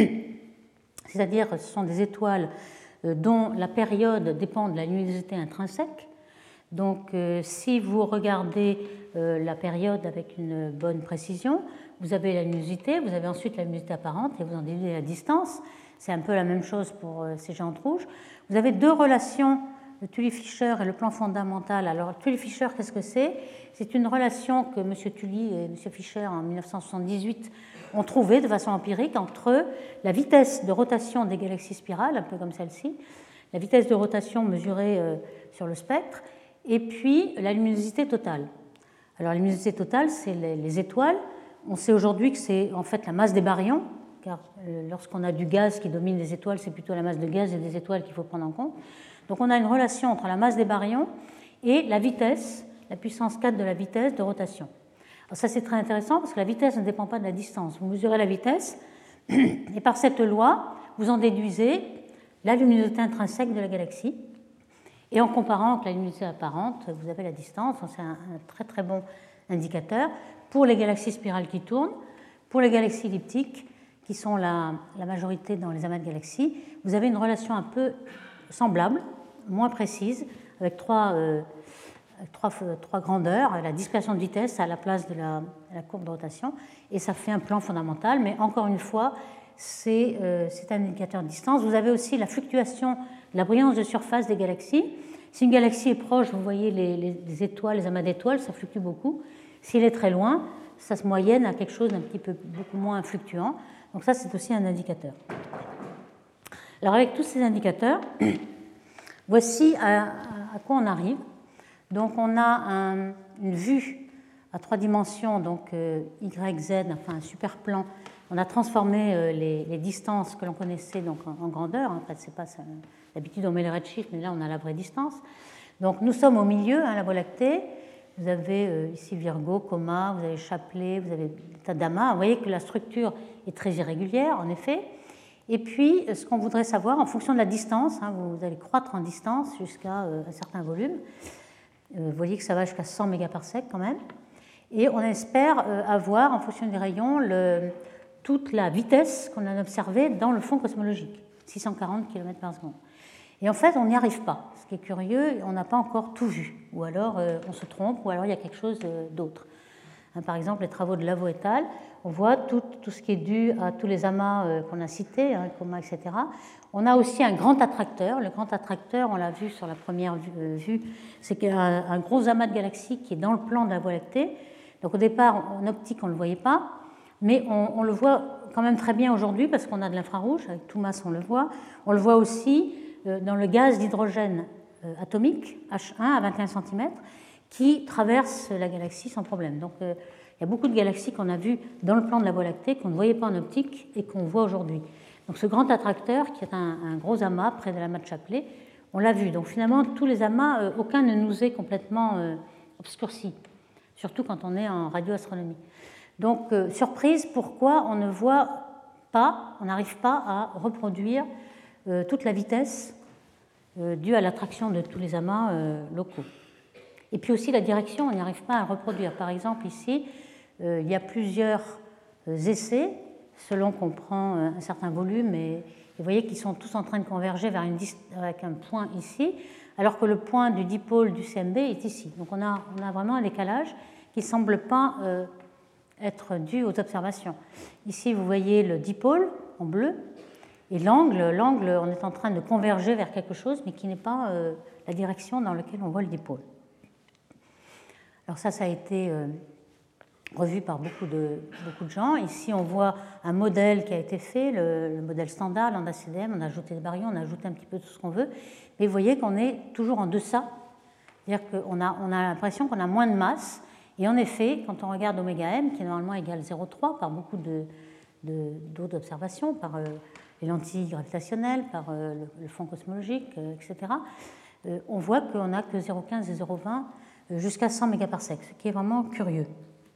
C'est-à-dire, ce sont des étoiles dont la période dépend de la luminosité intrinsèque. Donc, si vous regardez la période avec une bonne précision, vous avez la luminosité, vous avez ensuite la luminosité apparente et vous en déduisez la distance. C'est un peu la même chose pour ces géantes rouges. Vous avez deux relations, le Tully-Fisher et le plan fondamental. Alors, Tully-Fisher, qu'est-ce que c'est? C'est une relation que M. Tully et M. Fisher, en 1978, ont trouvée de façon empirique entre la vitesse de rotation des galaxies spirales, un peu comme celle-ci, la vitesse de rotation mesurée sur le spectre, et puis la luminosité totale. Alors la luminosité totale, c'est les étoiles. On sait aujourd'hui que c'est en fait la masse des baryons, car lorsqu'on a du gaz qui domine les étoiles, c'est plutôt la masse de gaz et des étoiles qu'il faut prendre en compte. Donc on a une relation entre la masse des baryons et la vitesse, la puissance 4 de la vitesse de rotation. Alors ça c'est très intéressant parce que la vitesse ne dépend pas de la distance. Vous mesurez la vitesse et par cette loi, vous en déduisez la luminosité intrinsèque de la galaxie. Et en comparant avec la luminosité apparente, vous avez la distance. C'est un très très bon indicateur pour les galaxies spirales qui tournent, pour les galaxies elliptiques, qui sont la majorité dans les amas de galaxies. Vous avez une relation un peu semblable, moins précise, avec trois grandeurs, la dispersion de vitesse à la place de la courbe de rotation, et ça fait un plan fondamental. Mais encore une fois, c'est un indicateur de distance. Vous avez aussi la fluctuation de la brillance de surface des galaxies. Si une galaxie est proche, vous voyez les étoiles, les amas d'étoiles, ça fluctue beaucoup. S'il est très loin, ça se moyenne à quelque chose d'un petit peu beaucoup moins fluctuant. Donc ça, c'est aussi un indicateur. Alors avec tous ces indicateurs, voici à quoi on arrive. Donc on a une vue à 3 dimensions, donc Y, Z, enfin un super plan on a transformé les distances que l'on connaissait donc en grandeur. En fait, c'est pas ça. D'habitude, on met les redshifts, mais là, on a la vraie distance. Donc, nous sommes au milieu, la Voie lactée. Vous avez ici Virgo, Coma, vous avez Chapelet, vous avez l'état d'Amas. Vous voyez que la structure est très irrégulière, en effet. Et puis, ce qu'on voudrait savoir, en fonction de la distance, vous allez croître en distance jusqu'à un certain volume. Vous voyez que ça va jusqu'à 100 mégaparsecs quand même. Et on espère avoir, en fonction des rayons, toute la vitesse qu'on a observée dans le fond cosmologique, 640 km/s. Et en fait, on n'y arrive pas. Ce qui est curieux, on n'a pas encore tout vu. Ou alors, on se trompe, ou alors il y a quelque chose d'autre. Par exemple, les travaux de Lavaux et al., on voit tout ce qui est dû à tous les amas qu'on a cités, Coma, etc. On a aussi un grand attracteur. Le grand attracteur, on l'a vu sur la première vue, c'est un gros amas de galaxies qui est dans le plan de la Voie lactée. Donc au départ, en optique, on ne le voyait pas, mais on le voit quand même très bien aujourd'hui parce qu'on a de l'infrarouge, avec TUMAS on le voit. On le voit aussi dans le gaz d'hydrogène atomique, H1 à 21 cm, qui traverse la galaxie sans problème. Donc il y a beaucoup de galaxies qu'on a vues dans le plan de la Voie lactée, qu'on ne voyait pas en optique et qu'on voit aujourd'hui. Donc ce grand attracteur, qui est un gros amas près de l'amas de Chapelet, on l'a vu. Donc finalement, tous les amas, aucun ne nous est complètement obscurci, surtout quand on est en radioastronomie. Donc surprise, pourquoi on ne voit pas, on n'arrive pas à reproduire toute la vitesse due à l'attraction de tous les amas locaux. Et puis aussi la direction, on n'y arrive pas à reproduire. Par exemple, ici, il y a plusieurs essais, selon qu'on prend un certain volume, et vous voyez qu'ils sont tous en train de converger vers avec un point ici, alors que le point du dipôle du CMB est ici. Donc on a vraiment un décalage qui ne semble pas être dû aux observations. Ici, vous voyez le dipôle en bleu, et l'angle, on est en train de converger vers quelque chose, mais qui n'est pas la direction dans laquelle on voit le dipôle. Alors ça a été revu par beaucoup de gens. Ici, on voit un modèle qui a été fait, le modèle standard, lambda-CDM. On a ajouté des baryons, on a ajouté un petit peu tout ce qu'on veut. Mais vous voyez qu'on est toujours en deçà. C'est-à-dire qu'on a l'impression qu'on a moins de masse. Et en effet, quand on regarde oméga m, qui est normalement égal 0,3 par beaucoup d'autres observations, par les lentilles gravitationnelles, par le fond cosmologique, etc., on voit qu'on n'a que 0,15 et 0,20 jusqu'à 100 mégaparsecs, ce qui est vraiment curieux.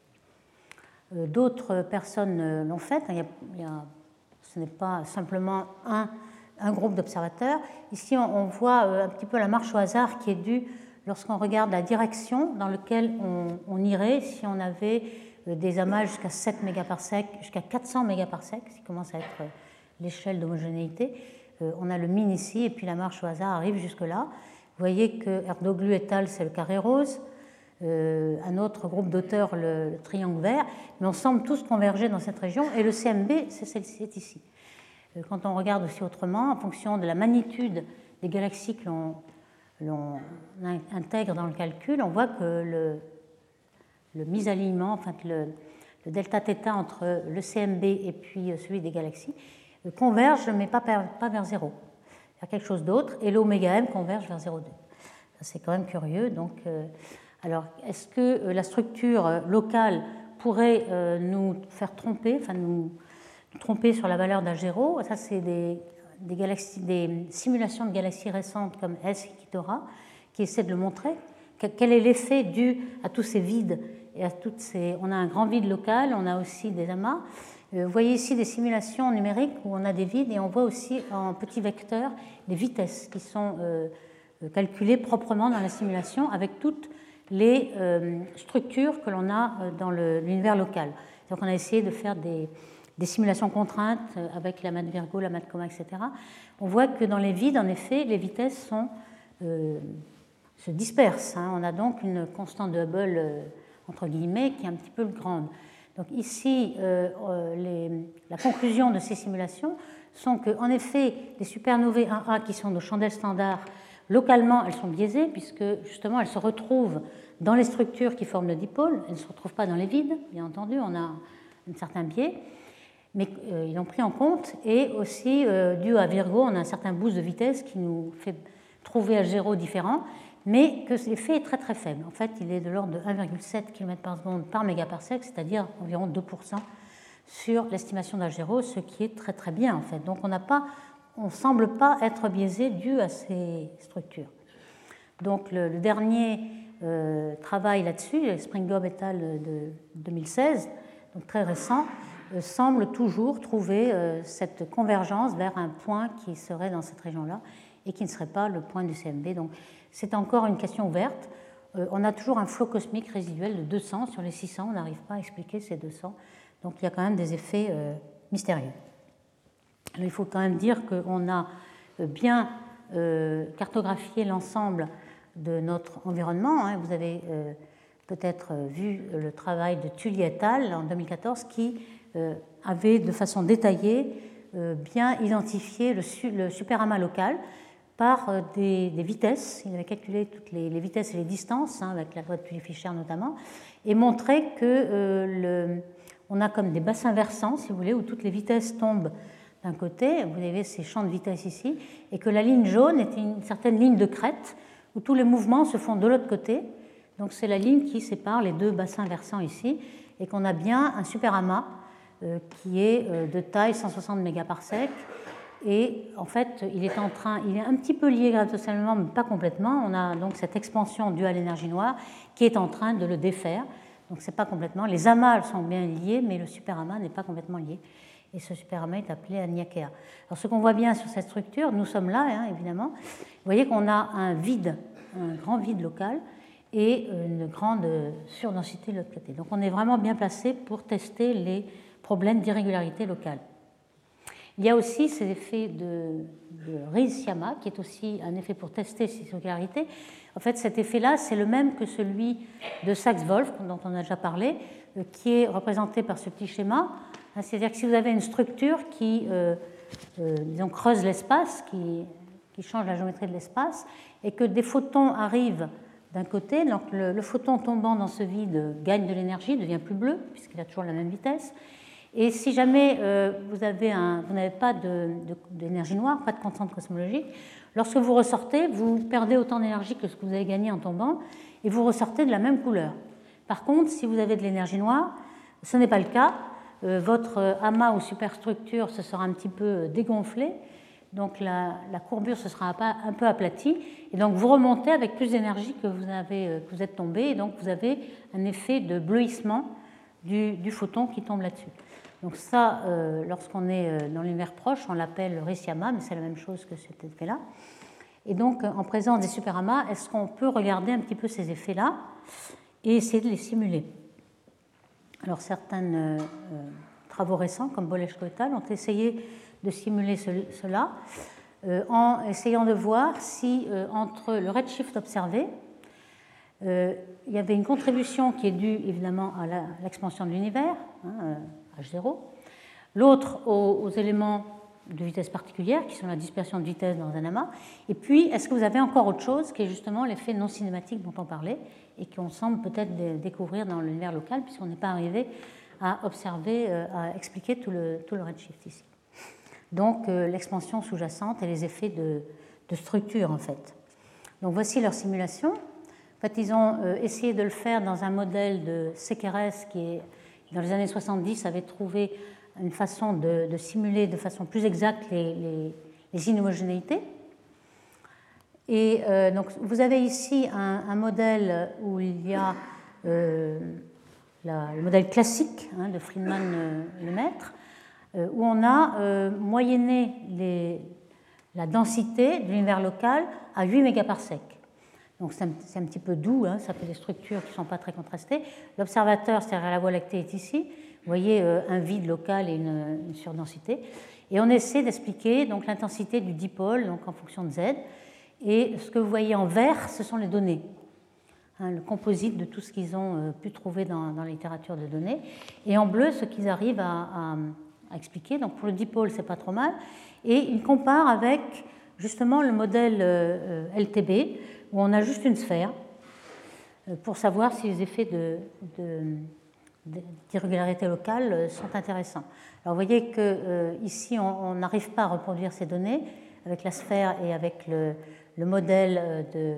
D'autres personnes l'ont fait. Ce n'est pas simplement un groupe d'observateurs. Ici, on voit un petit peu la marche au hasard qui est due lorsqu'on regarde la direction dans laquelle on irait si on avait des amas jusqu'à 7 mégaparsecs, jusqu'à 400 mégaparsecs, ce qui commence à être l'échelle d'homogénéité. On a le min ici, et puis la marche au hasard arrive jusque-là. Vous voyez que Erdoğlu et al., c'est le carré rose, un autre groupe d'auteurs, le triangle vert, mais on semble tous converger dans cette région, et le CMB, c'est ici. Quand on regarde aussi autrement, en fonction de la magnitude des galaxies que l'on intègre dans le calcul, on voit que le misalignement, enfin le delta θ entre le CMB et puis celui des galaxies, converge, mais pas vers 0. Il y a quelque chose d'autre, et l'oméga m converge vers 0,2. C'est quand même curieux. Donc, alors, est-ce que la structure locale pourrait nous faire tromper, enfin nous tromper sur la valeur d'H0? Ça, c'est des simulations de galaxies récentes comme S et Kitora qui essaient de le montrer. Quel est l'effet dû à tous ces vides et à toutes ces... On a un grand vide local, on a aussi des amas. Vous voyez ici des simulations numériques où on a des vides et on voit aussi en petits vecteurs des vitesses qui sont calculées proprement dans la simulation avec toutes les structures que l'on a dans l'univers local. Donc on a essayé de faire des simulations contraintes avec l'amas de Virgo, l'amas de Coma, etc. On voit que dans les vides, en effet, les vitesses se dispersent. On a donc une constante de Hubble, entre guillemets, qui est un petit peu grande. Donc ici, la conclusion de ces simulations sont qu'en effet, les supernovae 1A, qui sont nos chandelles standards, localement, elles sont biaisées, puisque justement, elles se retrouvent dans les structures qui forment le dipôle. Elles ne se retrouvent pas dans les vides, bien entendu, on a un certain biais, mais ils l'ont pris en compte. Et aussi, dû à Virgo, on a un certain boost de vitesse qui nous fait trouver H0 différent, mais que l'effet est très très faible. En fait, il est de l'ordre de 1,7 km/s par mégaparsec, c'est-à-dire environ 2%, sur l'estimation d'H0, ce qui est très très bien en fait. Donc on ne semble pas être biaisé dû à ces structures. Donc le dernier travail là-dessus, Springbob et al. De 2016, donc très récent, semble toujours trouver cette convergence vers un point qui serait dans cette région-là et qui ne serait pas le point du CMB. Donc c'est encore une question ouverte. On a toujours un flot cosmique résiduel de 200 sur les 600, on n'arrive pas à expliquer ces 200. Donc il y a quand même des effets mystérieux. Alors, il faut quand même dire qu'on a bien cartographié l'ensemble de notre environnement. Vous avez peut-être vu le travail de Tully et al. En 2014 qui avait de façon détaillée bien identifié le superamas local par des vitesses. Il avait calculé toutes les vitesses et les distances, avec la loi de Tully-Fisher notamment, et montré que on a comme des bassins versants, si vous voulez, où toutes les vitesses tombent d'un côté, vous avez ces champs de vitesse ici, et que la ligne jaune est une certaine ligne de crête, où tous les mouvements se font de l'autre côté. Donc c'est la ligne qui sépare les deux bassins versants ici, et qu'on a bien un superamas qui est de taille 160 mégaparsecs. Et en fait, il est un petit peu lié gravitationnellement, mais pas complètement. On a donc cette expansion due à l'énergie noire qui est en train de le défaire. Donc c'est pas complètement. Les amas sont bien liés, mais le superamas n'est pas complètement lié. Et ce superamas est appelé Anyakea. Alors ce qu'on voit bien sur cette structure, nous sommes là, évidemment. Vous voyez qu'on a un vide, un grand vide local, et une grande surdensité de l'autre côté. Donc on est vraiment bien placé pour tester les problèmes d'irrégularité locale. Il y a aussi ces effets de Rees-Yama, qui est aussi un effet pour tester ces irrégularités. En fait, cet effet-là, c'est le même que celui de Sachs-Wolf, dont on a déjà parlé, qui est représenté par ce petit schéma. C'est-à-dire que si vous avez une structure qui disons, creuse l'espace, qui change la géométrie de l'espace, et que des photons arrivent d'un côté, donc le photon tombant dans ce vide gagne de l'énergie, devient plus bleu, puisqu'il a toujours la même vitesse. Et si jamais vous n'avez pas d'énergie noire, pas de constante cosmologique, lorsque vous ressortez, vous perdez autant d'énergie que ce que vous avez gagné en tombant, et vous ressortez de la même couleur. Par contre, si vous avez de l'énergie noire, ce n'est pas le cas. Votre amas ou superstructure se sera un petit peu dégonflé, donc la courbure se sera un peu aplatie, et donc vous remontez avec plus d'énergie que vous êtes tombé, et donc vous avez un effet de bleuissement du photon qui tombe là-dessus. Donc ça, lorsqu'on est dans l'univers proche, on l'appelle Rees-Yama, mais c'est la même chose que cet effet-là. Et donc, en présence des superamas, est-ce qu'on peut regarder un petit peu ces effets-là et essayer de les simuler? Alors, certains travaux récents, comme Boleshko et al., ont essayé de simuler cela en essayant de voir si, entre le redshift observé, il y avait une contribution qui est due évidemment à l'expansion de l'univers, H0, l'autre aux éléments de vitesse particulière, qui sont la dispersion de vitesse dans un amas, et puis est-ce que vous avez encore autre chose qui est justement l'effet non cinématique dont on parlait et qu'on semble peut-être découvrir dans l'univers local, puisqu'on n'est pas arrivé à observer, à expliquer tout le redshift ici. Donc l'expansion sous-jacente et les effets de structure en fait. Donc voici leur simulation. En fait, ils ont essayé de le faire dans un modèle de Sekeres qui, dans les années 70, avait trouvé une façon de simuler de façon plus exacte les inhomogénéités. Et donc, vous avez ici un modèle où il y a le modèle classique de Friedman-Lemaitre, où on a moyenné la densité de l'univers local à 8 mégaparsecs. Donc c'est un petit peu doux, ça fait des structures qui ne sont pas très contrastées. L'observateur, c'est-à-dire la Voie lactée, est ici. Vous voyez un vide local et une surdensité. Et on essaie d'expliquer donc l'intensité du dipôle donc en fonction de Z. Et ce que vous voyez en vert, ce sont les données, le composite de tout ce qu'ils ont pu trouver dans la littérature de données. Et en bleu, ce qu'ils arrivent à expliquer. Donc pour le dipôle, c'est pas trop mal. Et ils comparent avec justement le modèle LTB, où on a juste une sphère, pour savoir si les effets d'irrégularité locale sont intéressants. Alors vous voyez qu'ici, on n'arrive pas à reproduire ces données avec la sphère et avec le modèle de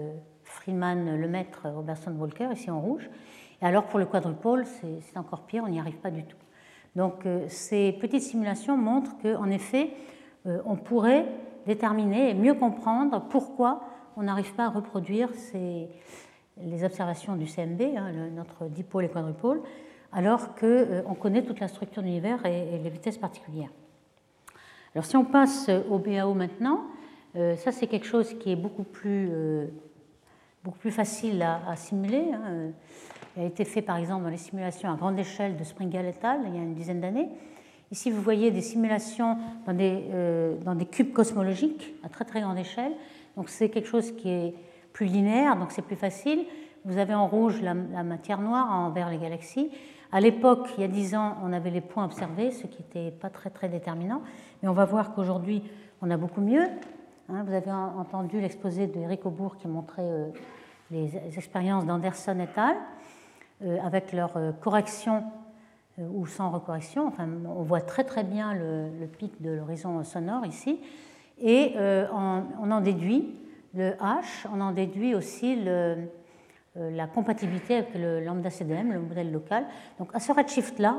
Friedman-Lemaitre, Robertson-Walker, ici en rouge. Et alors pour le quadrupôle, c'est encore pire, on n'y arrive pas du tout. Donc ces petites simulations montrent qu'en effet, on pourrait déterminer et mieux comprendre pourquoi on n'arrive pas à reproduire les observations du CMB, notre dipôle et quadrupôle, alors qu'on connaît toute la structure de l'univers et les vitesses particulières. Alors si on passe au BAO maintenant, ça c'est quelque chose qui est beaucoup plus facile à simuler. Il a été fait par exemple dans les simulations à grande échelle de Springel et al. Il y a une dizaine d'années. Ici vous voyez des simulations dans des cubes cosmologiques à très très grande échelle. Donc c'est quelque chose qui est plus linéaire, donc c'est plus facile. Vous avez en rouge la matière noire, en vert les galaxies. À l'époque, il y a 10 ans, on avait les points observés, ce qui n'était pas très très déterminant. Mais on va voir qu'aujourd'hui, on a beaucoup mieux. Vous avez entendu l'exposé d'Éric Aubourg qui montrait les expériences d'Anderson et al. Avec leur correction ou sans recorrection. Enfin, on voit très très bien le pic de l'horizon sonore ici. Et on en déduit le H, on en déduit aussi la compatibilité avec le lambda CDM, le modèle local. Donc à ce redshift-là,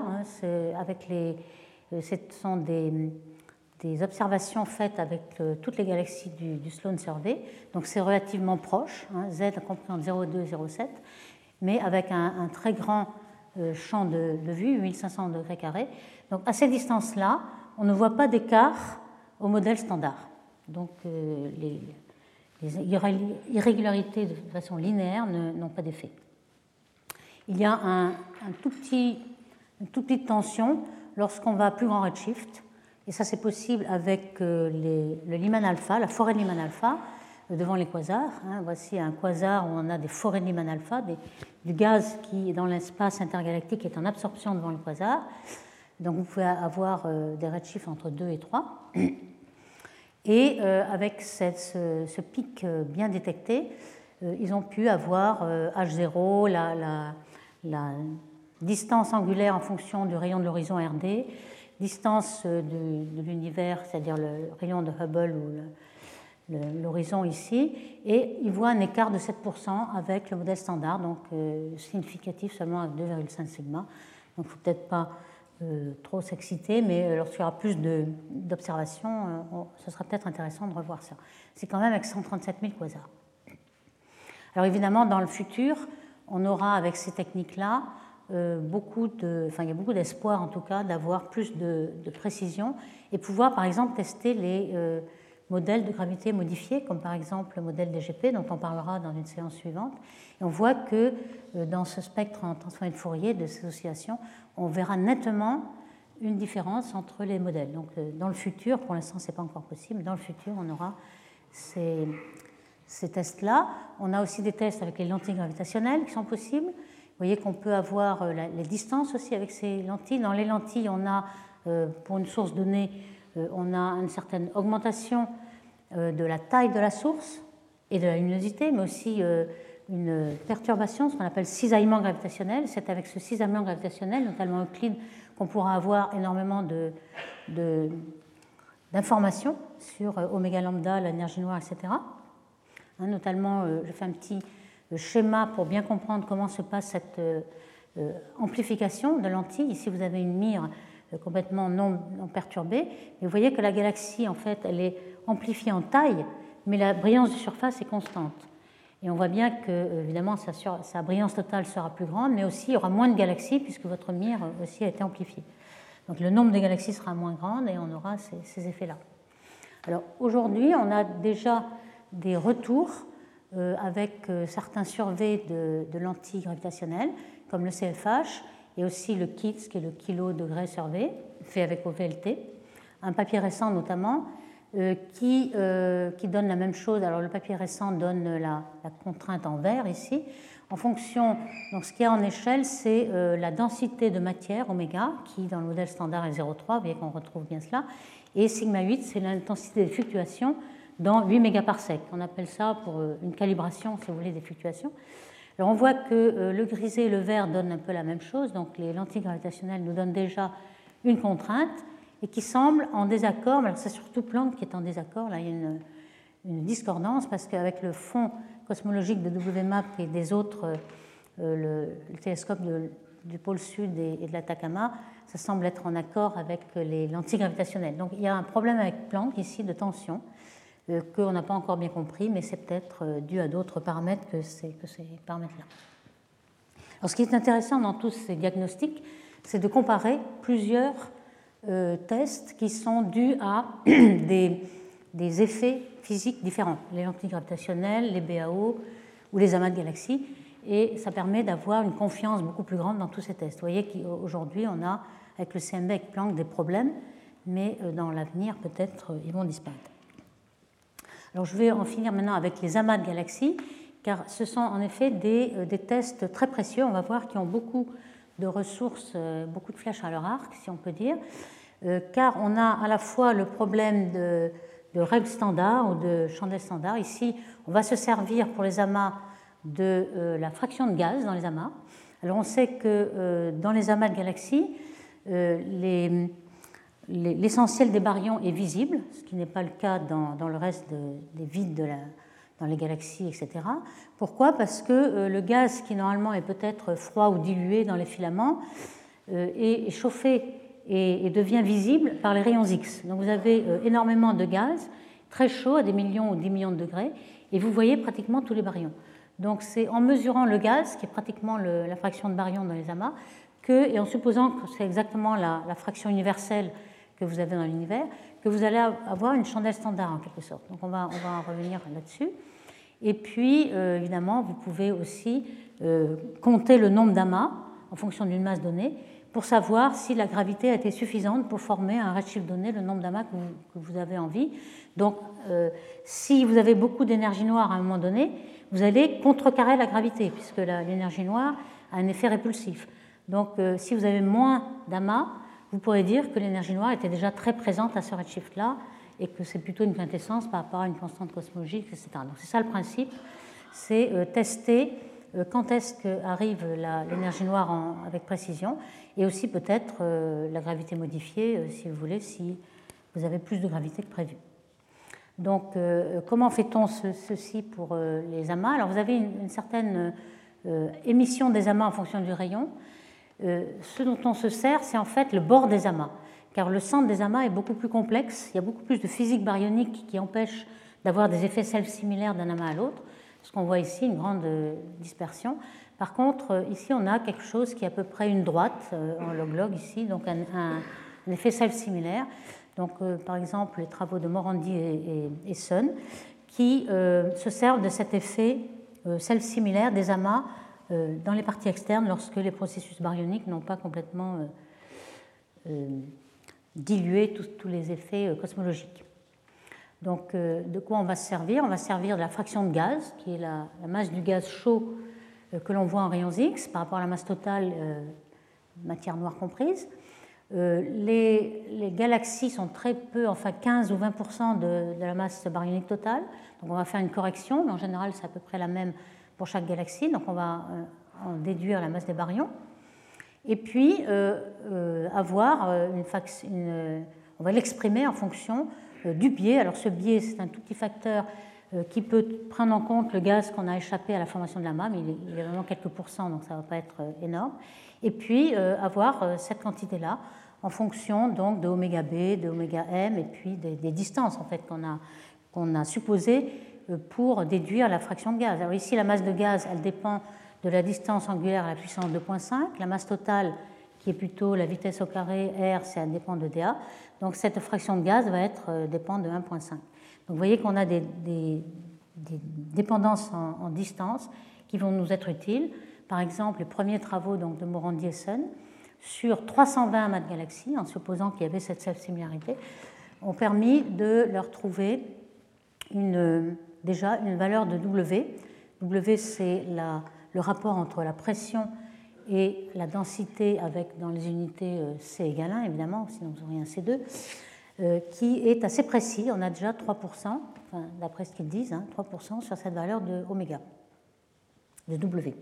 ce sont des observations faites avec toutes les galaxies du Sloan Survey. Donc c'est relativement proche, Z compris entre 0,2 et 0,7, mais avec un très grand champ de vue, 1500 degrés carrés. Donc à ces distances-là, on ne voit pas d'écart au modèle standard. Donc les irrégularités de façon linéaire n'ont pas d'effet. Il y a une toute petite tension lorsqu'on va à plus grand redshift, et ça c'est possible avec le Lyman alpha, la forêt de Lyman alpha, devant les quasars. Voici un quasar où on a des forêts de Lyman alpha, du gaz qui est dans l'espace intergalactique est en absorption devant le quasar. Donc vous pouvez avoir des redshifts entre 2 et 3. Et avec ce pic bien détecté, ils ont pu avoir H0, la distance angulaire en fonction du rayon de l'horizon RD, distance de l'univers, c'est-à-dire le rayon de Hubble ou l'horizon ici, et ils voient un écart de 7% avec le modèle standard, donc significatif seulement avec 2,5 sigma. Donc il ne faut peut-être pas trop s'exciter, mais lorsqu'il y aura plus d'observations, ce sera peut-être intéressant de revoir ça. C'est quand même avec 137 000 quasars. Alors évidemment, dans le futur, on aura avec ces techniques-là il y a beaucoup d'espoir en tout cas d'avoir plus de précision et pouvoir par exemple tester les modèles de gravité modifiés, comme par exemple le modèle DGP dont on parlera dans une séance suivante. Et on voit que dans ce spectre en transformé de Fourier de ces oscillations, on verra nettement une différence entre les modèles. Donc dans le futur, pour l'instant ce n'est pas encore possible, dans le futur on aura ces tests-là. On a aussi des tests avec les lentilles gravitationnelles qui sont possibles. Vous voyez qu'on peut avoir les distances aussi avec ces lentilles. Dans les lentilles, on a, pour une source donnée, on a une certaine augmentation de la taille de la source et de la luminosité, mais aussi une perturbation, ce qu'on appelle cisaillement gravitationnel. C'est avec ce cisaillement gravitationnel, notamment Euclide, qu'on pourra avoir énormément d'informations sur oméga lambda, l'énergie noire, etc. Notamment, je fais un petit schéma pour bien comprendre comment se passe cette amplification de lentilles. Ici, vous avez une mire complètement non perturbée. Et vous voyez que la galaxie, en fait, elle est amplifiée en taille, mais la brillance de surface est constante. Et on voit bien que, évidemment, sa brillance totale sera plus grande, mais aussi il y aura moins de galaxies puisque votre mire aussi a été amplifiée. Donc le nombre de galaxies sera moins grand et on aura ces effets-là. Alors aujourd'hui, on a déjà des retours avec certains surveys de lentilles gravitationnelles, comme le CFH, et aussi le KITS, qui est le kilo degré survey, fait avec OVLT. Un papier récent notamment, qui donne la même chose. Alors le papier récent donne la contrainte en vert ici. En fonction, donc ce qu'il y a en échelle, c'est la densité de matière, oméga, qui dans le modèle standard est 0,3, vous voyez qu'on retrouve bien cela. Et sigma 8, c'est l'intensité des fluctuations dans 8 mégaparsecs. On appelle ça pour une calibration, si vous voulez, des fluctuations. Alors on voit que le grisé et le vert donnent un peu la même chose, donc les lentilles gravitationnelles nous donnent déjà une contrainte et qui semble en désaccord. Alors c'est surtout Planck qui est en désaccord, là il y a une discordance parce qu'avec le fond cosmologique de WMAP et des autres, le télescope du pôle sud et de l'Atacama, ça semble être en accord avec les lentilles gravitationnelles. Donc il y a un problème avec Planck ici de tension qu'on n'a pas encore bien compris, mais c'est peut-être dû à d'autres paramètres que ces paramètres-là. Alors ce qui est intéressant dans tous ces diagnostics, c'est de comparer plusieurs tests qui sont dus à des effets physiques différents, les lentilles gravitationnelles, les BAO ou les amas de galaxies, et ça permet d'avoir une confiance beaucoup plus grande dans tous ces tests. Vous voyez qu'aujourd'hui, on a, avec le CMB, avec Planck, des problèmes, mais dans l'avenir, peut-être, ils vont disparaître. Alors, je vais en finir maintenant avec les amas de galaxies, car ce sont en effet des tests très précieux, on va voir, qui ont beaucoup de ressources, beaucoup de flèches à leur arc, si on peut dire, car on a à la fois le problème de règles standards ou de chandelles standards. Ici, on va se servir pour les amas de la fraction de gaz dans les amas. Alors on sait que dans les amas de galaxies, l'essentiel des baryons est visible, ce qui n'est pas le cas dans le reste des vides dans les galaxies, etc. Pourquoi? Parce que le gaz qui normalement est peut-être froid ou dilué dans les filaments est chauffé et devient visible par les rayons X. Donc vous avez énormément de gaz très chaud à des millions ou 10 millions de degrés et vous voyez pratiquement tous les baryons. Donc c'est en mesurant le gaz, qui est pratiquement la fraction de baryons dans les amas, et en supposant que c'est exactement la fraction universelle que vous avez dans l'univers, que vous allez avoir une chandelle standard en quelque sorte. Donc on va en revenir là-dessus. Et puis évidemment, vous pouvez aussi compter le nombre d'amas en fonction d'une masse donnée pour savoir si la gravité a été suffisante pour former un redshift donné, le nombre d'amas que vous avez envie. Donc si vous avez beaucoup d'énergie noire à un moment donné, vous allez contrecarrer la gravité, puisque l'énergie noire a un effet répulsif. Donc, si vous avez moins d'amas, vous pourrez dire que l'énergie noire était déjà très présente à ce redshift-là et que c'est plutôt une quintessence par rapport à une constante cosmologique, etc. Donc, c'est ça le principe, c'est tester quand est-ce qu'arrive l'énergie noire avec précision et aussi peut-être la gravité modifiée, si vous voulez, si vous avez plus de gravité que prévu. Donc, comment fait-on ceci pour les amas? Alors, vous avez une certaine émission des amas en fonction du rayon. Ce dont on se sert, c'est en fait le bord des amas, car le centre des amas est beaucoup plus complexe. Il y a beaucoup plus de physique baryonique qui empêche d'avoir des effets self-similaires d'un amas à l'autre. Ce qu'on voit ici, une grande dispersion. Par contre, ici, on a quelque chose qui est à peu près une droite en log-log ici, donc un effet self-similaire. Donc, par exemple, les travaux de Morandi et Sun, qui se servent de cet effet self-similaire des amas dans les parties externes lorsque les processus baryoniques n'ont pas complètement dilué tous les effets cosmologiques. Donc, de quoi on va se servir? On va se servir de la fraction de gaz, qui est la masse du gaz chaud que l'on voit en rayons X par rapport à la masse totale, matière noire comprise. Les galaxies sont très peu, enfin 15 ou 20% de la masse baryonique totale. Donc on va faire une correction, mais en général c'est à peu près la même pour chaque galaxie. Donc on va en déduire la masse des baryons. Et puis avoir on va l'exprimer en fonction du biais. Alors ce biais, c'est un tout petit facteur qui peut prendre en compte le gaz qu'on a échappé à la formation de l'amas, mais il est vraiment quelques pourcents, donc ça ne va pas être énorme. Et puis avoir cette quantité-là en fonction donc de oméga B, de oméga M, et puis des distances en fait qu'on a supposées pour déduire la fraction de gaz. Alors ici, la masse de gaz, elle dépend de la distance angulaire à la puissance 2.5. La masse totale, qui est plutôt la vitesse au carré, R, ça dépend de dA. Donc cette fraction de gaz va dépendre de 1.5. Donc vous voyez qu'on a des dépendances en distance qui vont nous être utiles. Par exemple, les premiers travaux donc, de Morandi et Sun sur 320 amas de galaxies, en supposant qu'il y avait cette self-similarité, ont permis de leur trouver déjà une valeur de W. W, c'est le rapport entre la pression et la densité dans les unités C égale 1, évidemment, sinon vous auriez un C2, qui est assez précis. On a déjà 3%, enfin, d'après ce qu'ils disent, 3% sur cette valeur de oméga, de W.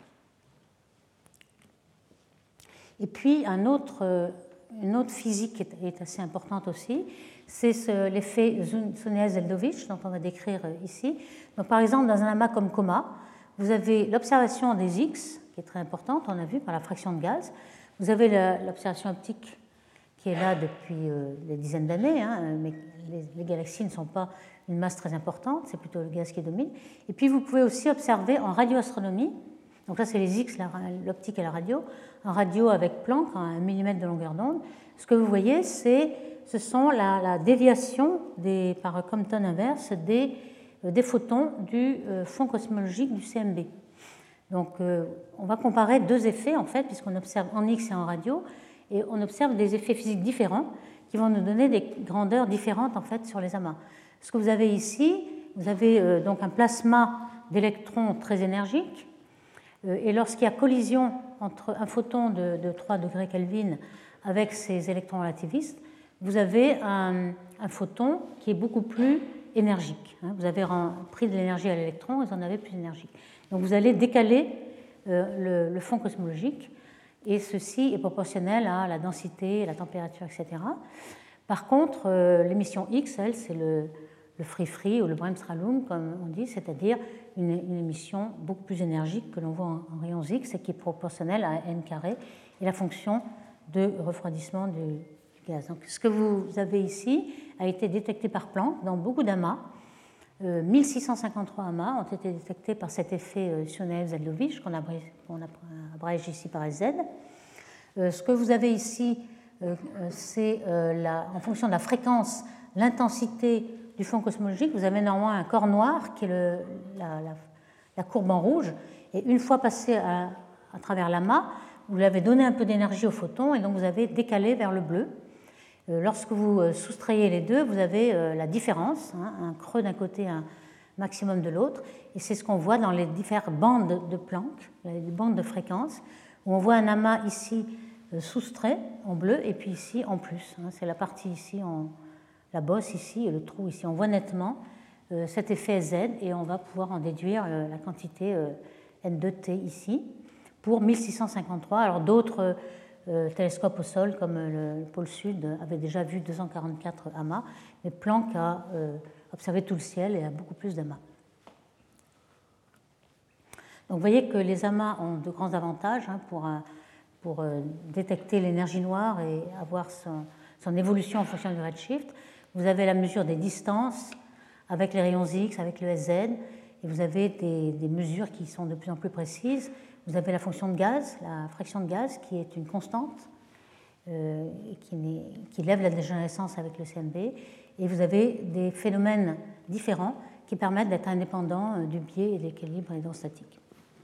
Et puis, une autre physique qui est assez importante aussi, c'est l'effet Sounez-Eldovich, dont on va décrire ici. Donc, par exemple, dans un amas comme Coma, vous avez l'observation des X qui est très importante, on a vu, par la fraction de gaz. Vous avez l'observation optique qui est là depuis des dizaines d'années, hein, mais les galaxies ne sont pas une masse très importante, c'est plutôt le gaz qui domine. Et puis vous pouvez aussi observer en radioastronomie, donc là c'est les X, l'optique et la radio, en radio avec Planck, à 1 mm de longueur d'onde. Ce que vous voyez, ce sont la déviation par Compton inverse des photons du fond cosmologique du CMB. Donc on va comparer deux effets en fait, puisqu'on observe en X et en radio, et on observe des effets physiques différents qui vont nous donner des grandeurs différentes en fait sur les amas. Ce que vous avez ici, vous avez donc un plasma d'électrons très énergique, et lorsqu'il y a collision entre un photon de 3 degrés Kelvin avec ces électrons relativistes, vous avez un photon qui est beaucoup plus énergique. Vous avez pris de l'énergie à l'électron et vous en avez plus énergique. Donc vous allez décaler le fond cosmologique, et ceci est proportionnel à la densité, la température, etc. Par contre, l'émission X, elle, c'est le free-free ou le Bremsstrahlung, comme on dit, c'est-à-dire une émission beaucoup plus énergique que l'on voit en rayons X et qui est proportionnelle à n carré et la fonction de refroidissement du gaz. Donc, ce que vous avez ici a été détecté par Planck dans beaucoup d'amas. 1653 amas ont été détectés par cet effet Sionaev-Zeldovich qu'on abrège ici par SZ. Ce que vous avez ici, c'est en fonction de la fréquence, l'intensité du fond cosmologique. Vous avez normalement un corps noir qui est la courbe en rouge, et une fois passé à travers l'amas, vous lui avez donné un peu d'énergie au photon et donc vous avez décalé vers le bleu. Lorsque vous soustrayez les deux, vous avez la différence, un creux d'un côté, un maximum de l'autre, et c'est ce qu'on voit dans les différentes bandes de Planck, les bandes de fréquence, où on voit un amas ici soustrait en bleu et puis ici en plus. C'est la partie ici, la bosse ici et le trou ici. On voit nettement cet effet Z et on va pouvoir en déduire la quantité N2T ici pour 1653. Alors d'autres télescopes au sol comme le pôle Sud avaient déjà vu 244 amas, mais Planck a observé tout le ciel et a beaucoup plus d'amas. Donc vous voyez que les amas ont de grands avantages pour détecter l'énergie noire et avoir son évolution en fonction du redshift. Vous avez la mesure des distances avec les rayons X, avec le SZ, et vous avez des mesures qui sont de plus en plus précises. Vous avez la fonction de gaz, la fraction de gaz, qui est une constante et qui lève la dégénérescence avec le CMB. Et vous avez des phénomènes différents qui permettent d'être indépendants du biais et de l'équilibre hydrostatique.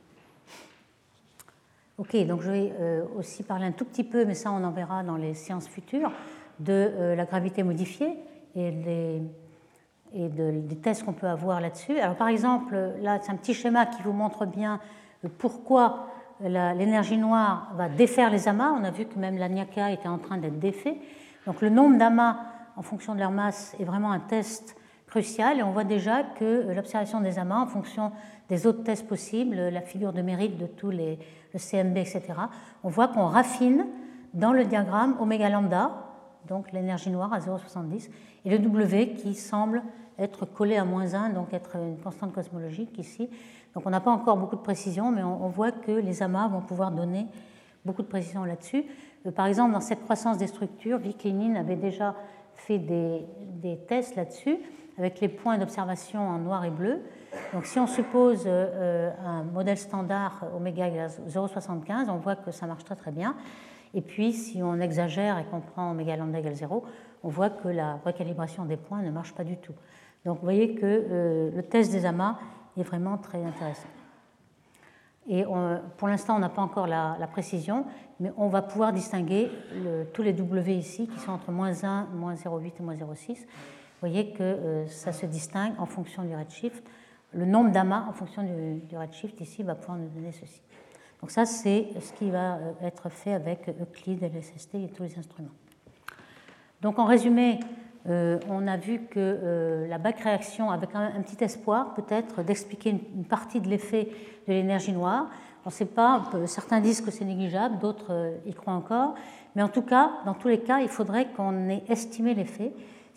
Ok, donc je vais aussi parler un tout petit peu, mais ça on en verra dans les séances futures, de la gravité modifiée et des tests qu'on peut avoir là-dessus. Alors par exemple, là c'est un petit schéma qui vous montre bien pourquoi l'énergie noire va défaire les amas. On a vu que même l'Anyaka était en train d'être défait. Donc le nombre d'amas en fonction de leur masse est vraiment un test crucial, et on voit déjà que l'observation des amas en fonction des autres tests possibles, la figure de mérite de tous le CMB, etc., on voit qu'on raffine dans le diagramme oméga lambda, donc l'énergie noire à 0,70, et le W qui semble être collé à -1, donc être une constante cosmologique ici. Donc on n'a pas encore beaucoup de précision, mais on voit que les amas vont pouvoir donner beaucoup de précision là-dessus. Par exemple, dans cette croissance des structures, Viklinin avait déjà fait des tests là-dessus, avec les points d'observation en noir et bleu. Donc si on suppose un modèle standard oméga égale 0,75, on voit que ça marche très très bien. Et puis si on exagère et qu'on prend oméga lambda égale 0, on voit que la recalibration des points ne marche pas du tout. Donc vous voyez que le test des amas est vraiment très intéressant. Et pour l'instant, on n'a pas encore la précision, mais on va pouvoir distinguer tous les W ici, qui sont entre -1, -0,8 et -0,6. Vous voyez que ça se distingue en fonction du redshift. Le nombre d'amas en fonction du redshift ici va pouvoir nous donner ceci. Donc ça, c'est ce qui va être fait avec Euclide, LSST et tous les instruments. Donc en résumé, on a vu que la back réaction avait quand même un petit espoir peut-être d'expliquer une partie de l'effet de l'énergie noire. On ne sait pas, certains disent que c'est négligeable, d'autres y croient encore, mais en tout cas, dans tous les cas, il faudrait qu'on ait estimé l'effet.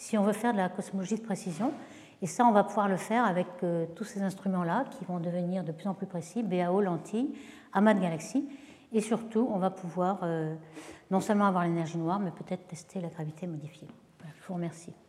si on veut faire de la cosmologie de précision. Et ça, on va pouvoir le faire avec tous ces instruments-là qui vont devenir de plus en plus précis, BAO, lentilles, amas de galaxies. Et surtout, on va pouvoir non seulement avoir l'énergie noire, mais peut-être tester la gravité modifiée. Voilà, je vous remercie.